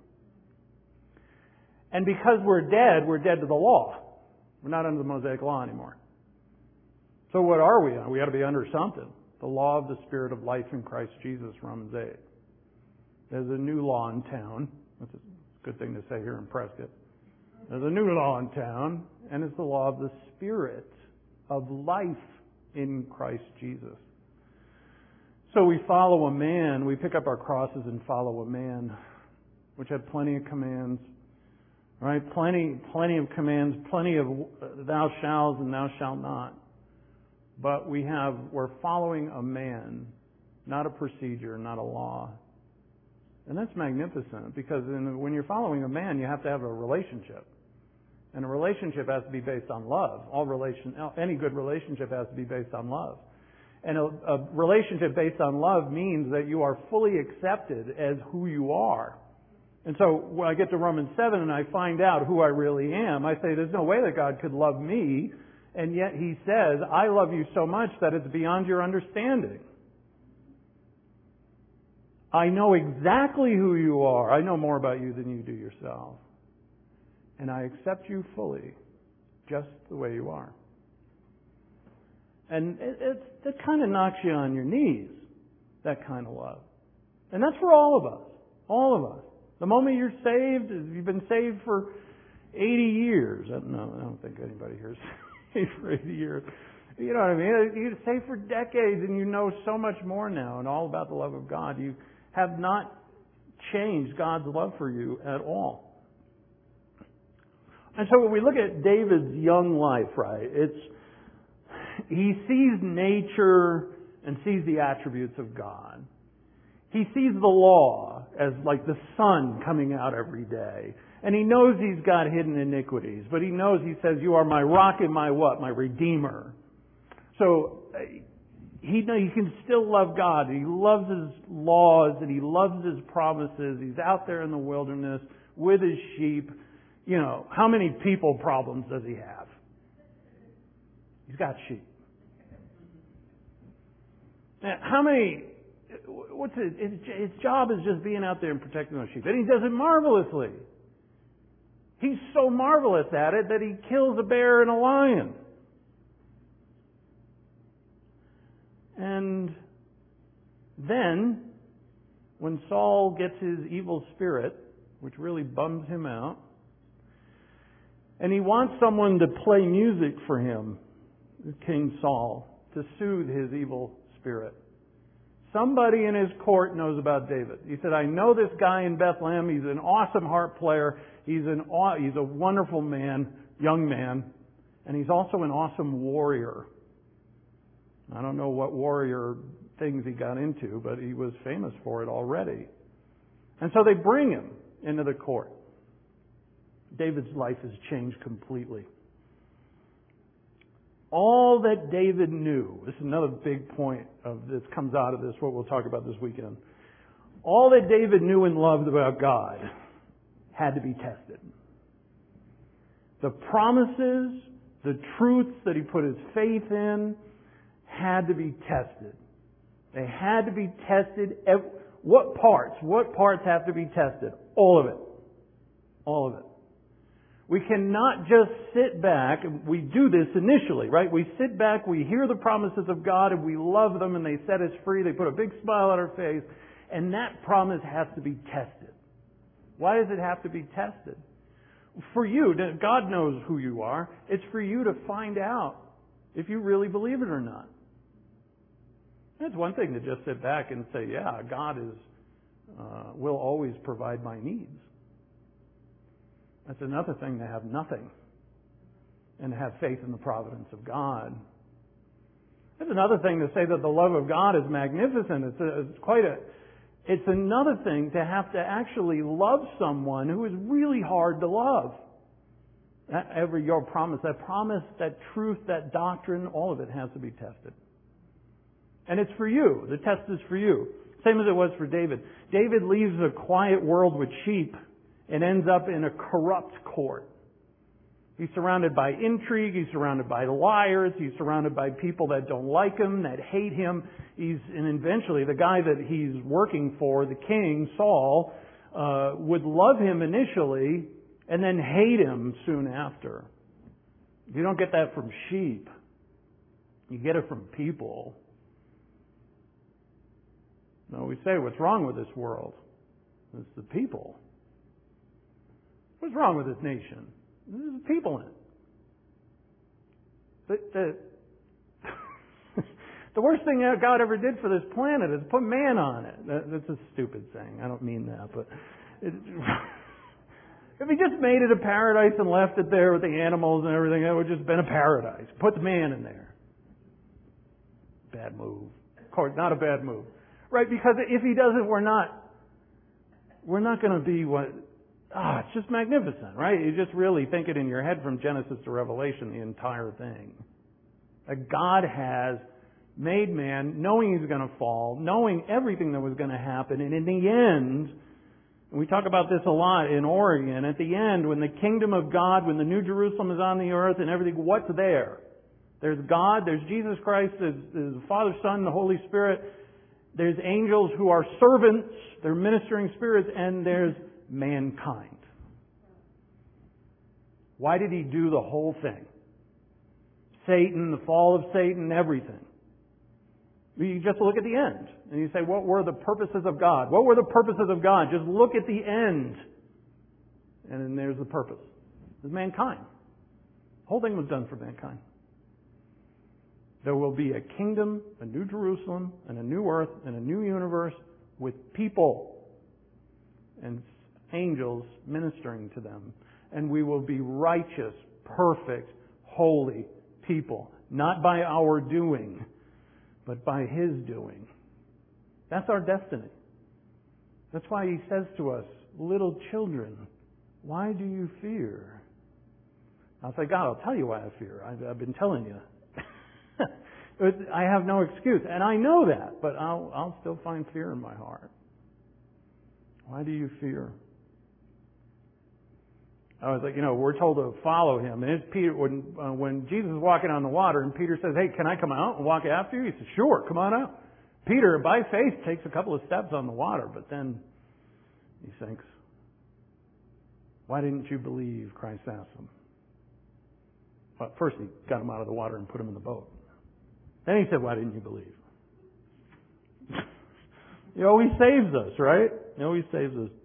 And because we're dead to the law. We're not under the Mosaic law anymore. So what are we? We ought to be under something. The law of the Spirit of life in Christ Jesus, Romans 8. There's a new law in town. That's a good thing to say here in Prescott. There's a new law in town, and it's the law of the Spirit of life in Christ Jesus. So we follow a man, we pick up our crosses and follow a man, which had plenty of commands, right? Plenty of commands, plenty of thou shalt and thou shalt not. But we're following a man, not a procedure, not a law. And that's magnificent, because when you're following a man, you have to have a relationship. And a relationship has to be based on love. Any good relationship has to be based on love. And a relationship based on love means that you are fully accepted as who you are. And so when I get to Romans 7 and I find out who I really am, I say there's no way that God could love me, and yet He says, I love you so much that it's beyond your understanding. I know exactly who you are. I know more about you than you do yourself. And I accept you fully, just the way you are. And it kind of knocks you on your knees, that kind of love. And that's for all of us. All of us. The moment you're saved, you've been saved for 80 years. No, I don't think anybody here is saved for 80 years. You know what I mean? You're saved for decades and you know so much more now and all about the love of God. You have not changed God's love for you at all. And so when we look at David's young life, right, he sees nature and sees the attributes of God. He sees the law as like the sun coming out every day. And he knows he's got hidden iniquities. But he knows, he says, you are my rock and my what? My redeemer. So he can still love God. He loves His laws and he loves His promises. He's out there in the wilderness with his sheep. You know, how many people problems does he have? He's got sheep. Now, how many... His job is just being out there and protecting those sheep. And he does it marvelously. He's so marvelous at it that he kills a bear and a lion. And then, when Saul gets his evil spirit, which really bums him out, and he wants someone to play music for him, King Saul, to soothe his evil spirit. Somebody in his court knows about David. He said, I know this guy in Bethlehem. He's an awesome harp player. He's a wonderful man, young man. And he's also an awesome warrior. I don't know what warrior things he got into, but he was famous for it already. And so they bring him into the court. David's life has changed completely. All that David knew, this is another big point of this comes out of this, what we'll talk about this weekend. All that David knew and loved about God had to be tested. The promises, the truths that he put his faith in had to be tested. They had to be tested. What parts have to be tested? All of it. All of it. We cannot just sit back, and we do this initially, right? We sit back, we hear the promises of God, and we love them, and they set us free. They put a big smile on our face, and that promise has to be tested. Why does it have to be tested? For you, God knows who you are. It's for you to find out if you really believe it or not. It's one thing to just sit back and say, yeah, God will always provide my needs. That's another thing to have nothing and to have faith in the providence of God. It's another thing to say that the love of God is magnificent. It's another thing to have to actually love someone who is really hard to love. Your promise, that truth, that doctrine, all of it has to be tested. And it's for you. The test is for you. Same as it was for David. David leaves a quiet world with sheep and ends up in a corrupt court. He's surrounded by intrigue. He's surrounded by liars. He's surrounded by people that don't like him, that hate him. And eventually the guy that he's working for, the king, Saul, would love him initially and then hate him soon after. You don't get that from sheep. You get it from people. No, we say, what's wrong with this world? It's the people. What's wrong with this nation? There's people in it. The worst thing that God ever did for this planet is put man on it. That's a stupid thing. I don't mean that, but if he just made it a paradise and left it there with the animals and everything, it would have just been a paradise. Put the man in there. Bad move. Of course, not a bad move. Right, because if he doesn't, we're not going to be what... it's just magnificent, right? You just really think it in your head from Genesis to Revelation, the entire thing. That God has made man knowing he's going to fall, knowing everything that was going to happen, and in the end, and we talk about this a lot in Oregon, at the end, when the kingdom of God, when the New Jerusalem is on the earth and everything, what's there? There's God, there's Jesus Christ, there's the Father, Son, the Holy Spirit, there's angels who are servants, they're ministering spirits, and there's mankind. Why did he do the whole thing? Satan, the fall of Satan, everything. You just look at the end. And you say, what were the purposes of God? What were the purposes of God? Just look at the end. And then there's the purpose. It's mankind. The whole thing was done for mankind. There will be a kingdom, a new Jerusalem, and a new earth, and a new universe with people and angels ministering to them. And we will be righteous, perfect, holy people. Not by our doing, but by His doing. That's our destiny. That's why He says to us, little children, why do you fear? I'll say, God, I'll tell you why I fear. I've been telling you. I have no excuse. And I know that, but I'll still find fear in my heart. Why do you fear? I was like, we're told to follow Him. And it's Peter, when Jesus is walking on the water and Peter says, hey, can I come out and walk after you? He says, sure, come on out. Peter, by faith, takes a couple of steps on the water, but then he thinks, why didn't you believe? Christ asked him. Well, first he got him out of the water and put him in the boat. Then he said, why didn't you believe? He always saves us, right? He always saves us.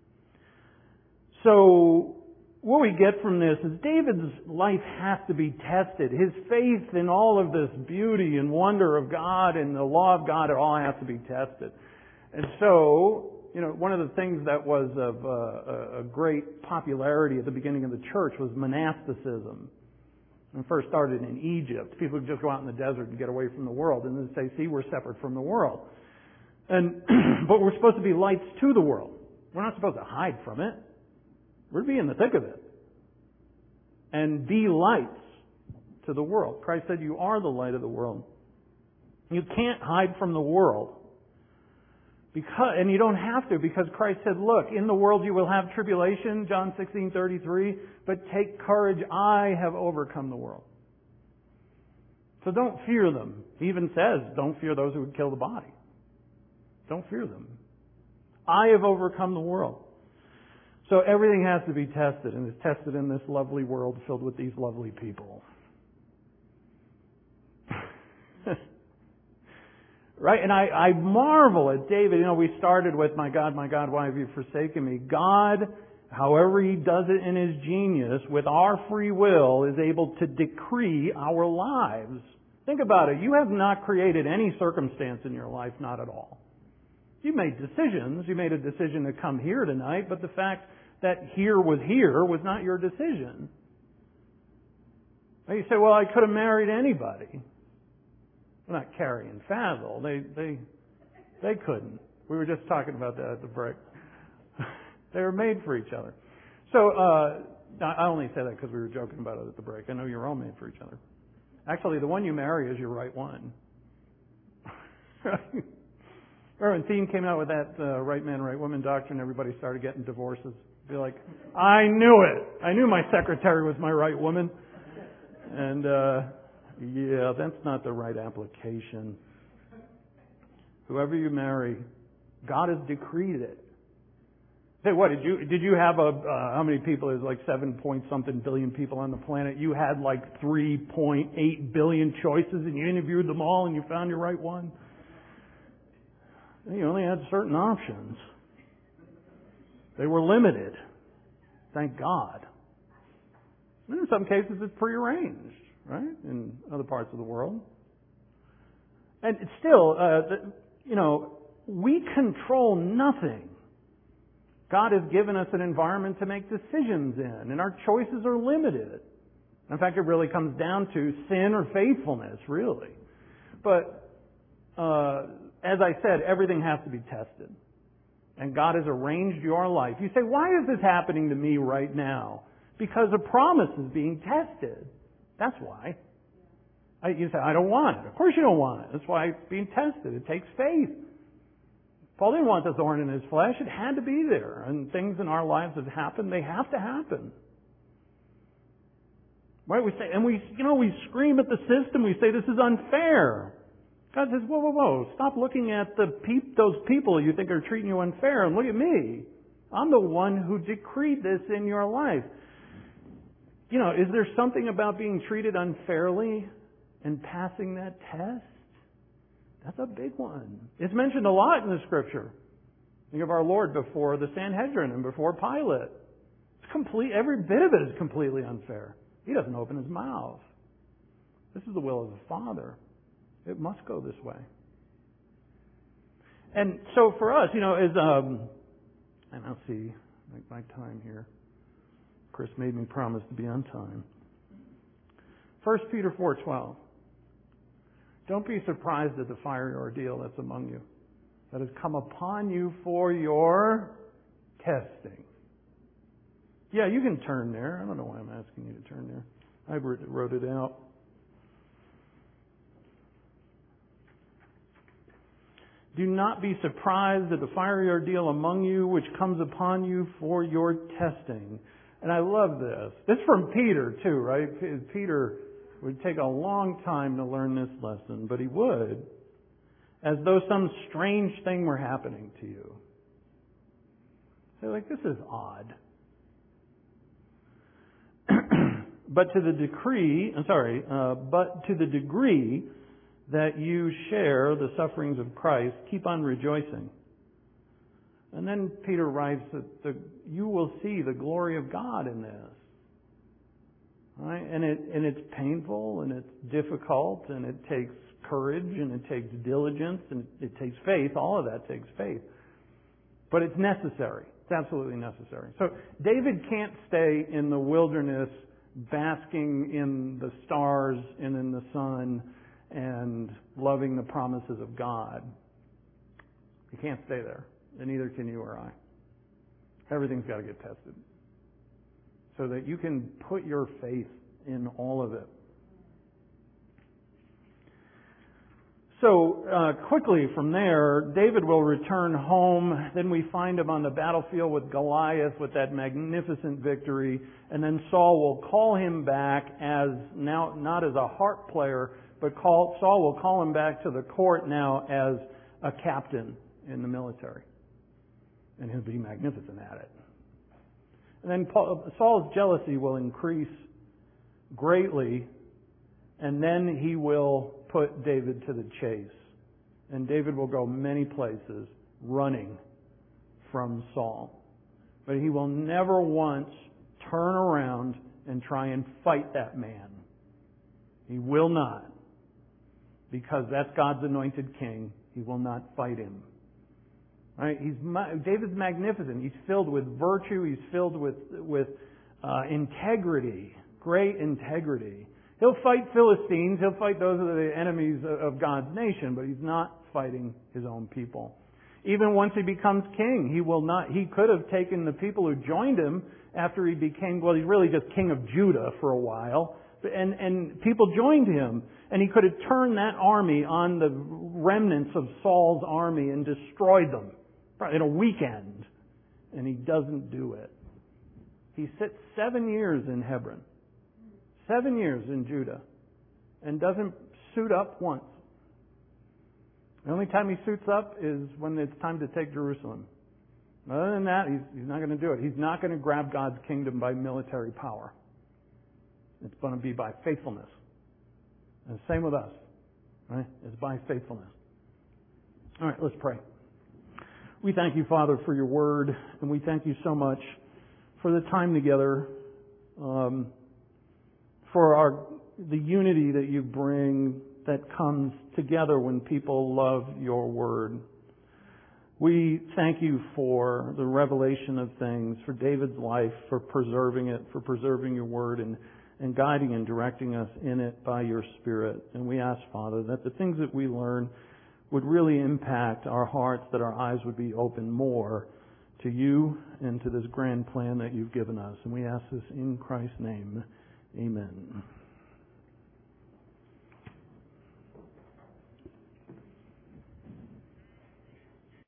So, what we get from this is David's life has to be tested. His faith in all of this beauty and wonder of God and the law of God, it all has to be tested. And so, one of the things that was of a great popularity at the beginning of the church was monasticism. It first started in Egypt. People would just go out in the desert and get away from the world and then say, see, we're separate from the world. But we're supposed to be lights to the world. We're not supposed to hide from it. We're to be in the thick of it. And be lights to the world. Christ said, you are the light of the world. You can't hide from the world. And you don't have to, because Christ said, look, in the world you will have tribulation, John 16:33, but take courage, I have overcome the world. So don't fear them. He even says, don't fear those who would kill the body. Don't fear them. I have overcome the world. So everything has to be tested, and it's tested in this lovely world filled with these lovely people. Right? And I marvel at David. We started with, my God, why have you forsaken me? God, however He does it in His genius, with our free will, is able to decree our lives. Think about it. You have not created any circumstance in your life, not at all. You made decisions. You made a decision to come here tonight, but the fact that here was not your decision. You say, well, I could have married anybody. Well, not Carrie and Fazil. They couldn't. We were just talking about that at the break. They were made for each other. So, I only say that because we were joking about it at the break. I know you're all made for each other. Actually, the one you marry is your right one. Remember when Thiem came out with that right man, right woman doctrine, everybody started getting divorces. Be like, I knew it. I knew my secretary was my right woman. And, yeah, that's not the right application. Whoever you marry, God has decreed it. Say, what, did you have how many people? There's like 7-point-something billion people on the planet. You had like 3.8 billion choices and you interviewed them all and you found your right one? You only had certain options. They were limited. Thank God. And in some cases it's prearranged, right? In other parts of the world. And it's still, we control nothing. God has given us an environment to make decisions in, and our choices are limited. In fact, it really comes down to sin or faithfulness, really. But, as I said, everything has to be tested. And God has arranged your life. You say, why is this happening to me right now? Because a promise is being tested. That's why. You say, I don't want it. Of course you don't want it. That's why it's being tested. It takes faith. Paul didn't want the thorn in his flesh. It had to be there. And things in our lives that happen, they have to happen. Right? We say, and we scream at the system. We say, this is unfair. God says, whoa. Stop looking at those people you think are treating you unfair and look at me. I'm the one who decreed this in your life. Is there something about being treated unfairly and passing that test? That's a big one. It's mentioned a lot in the Scripture. Think of our Lord before the Sanhedrin and before Pilate. Every bit of it is completely unfair. He doesn't open his mouth. This is the will of the Father. It must go this way. And so for us, and I'll see my time here. Chris made me promise to be on time. 1 Peter 4:12. Don't be surprised at the fiery ordeal that's among you, that has come upon you for your testing. Yeah, you can turn there. I don't know why I'm asking you to turn there. I wrote it out. Do not be surprised at the fiery ordeal among you, which comes upon you for your testing. And I love this. This is from Peter, too, right? Peter would take a long time to learn this lesson, but he would, as though some strange thing were happening to you. They're like, this is odd. But to the degree that you share the sufferings of Christ, keep on rejoicing. And then Peter writes that you will see the glory of God in this. Right? And it's painful and it's difficult and it takes courage and it takes diligence and it takes faith. All of that takes faith. But it's necessary. It's absolutely necessary. So David can't stay in the wilderness basking in the stars and in the sun and loving the promises of God. You can't stay there. And neither can you or I. Everything's got to get tested. So that you can put your faith in all of it. So, quickly from there, David will return home. Then we find him on the battlefield with Goliath with that magnificent victory. And then Saul will call him back as, now not as a harp player, but Saul will call him back to the court now as a captain in the military. And he'll be magnificent at it. And then Saul's jealousy will increase greatly, and then he will put David to the chase. And David will go many places running from Saul. But he will never once turn around and try and fight that man. He will not. Because that's God's anointed king. He will not fight him. Right? David's magnificent. He's filled with virtue. He's filled with integrity. Great integrity. He'll fight Philistines. He'll fight those of the enemies of God's nation, but he's not fighting his own people. Even once he becomes king, he will not. He could have taken the people who joined him after he became, he's really just king of Judah for a while, and people joined him, and he could have turned that army on the remnants of Saul's army and destroyed them in a weekend, and he doesn't do it. He sits 7 years in Hebron. 7 years in Judah, and doesn't suit up once. The only time he suits up is when it's time to take Jerusalem. Other than that, he's not going to do it. He's not going to grab God's kingdom by military power. It's going to be by faithfulness. And the same with us. Right? It's by faithfulness. All right, let's pray. We thank you, Father, for your word, and we thank you so much for the time together, for the unity that you bring that comes together when people love your word. We thank you for the revelation of things, for David's life, for preserving it, for preserving your word and guiding and directing us in it by your Spirit. And we ask, Father, that the things that we learn would really impact our hearts, that our eyes would be open more to you and to this grand plan that you've given us. And we ask this in Christ's name. Amen.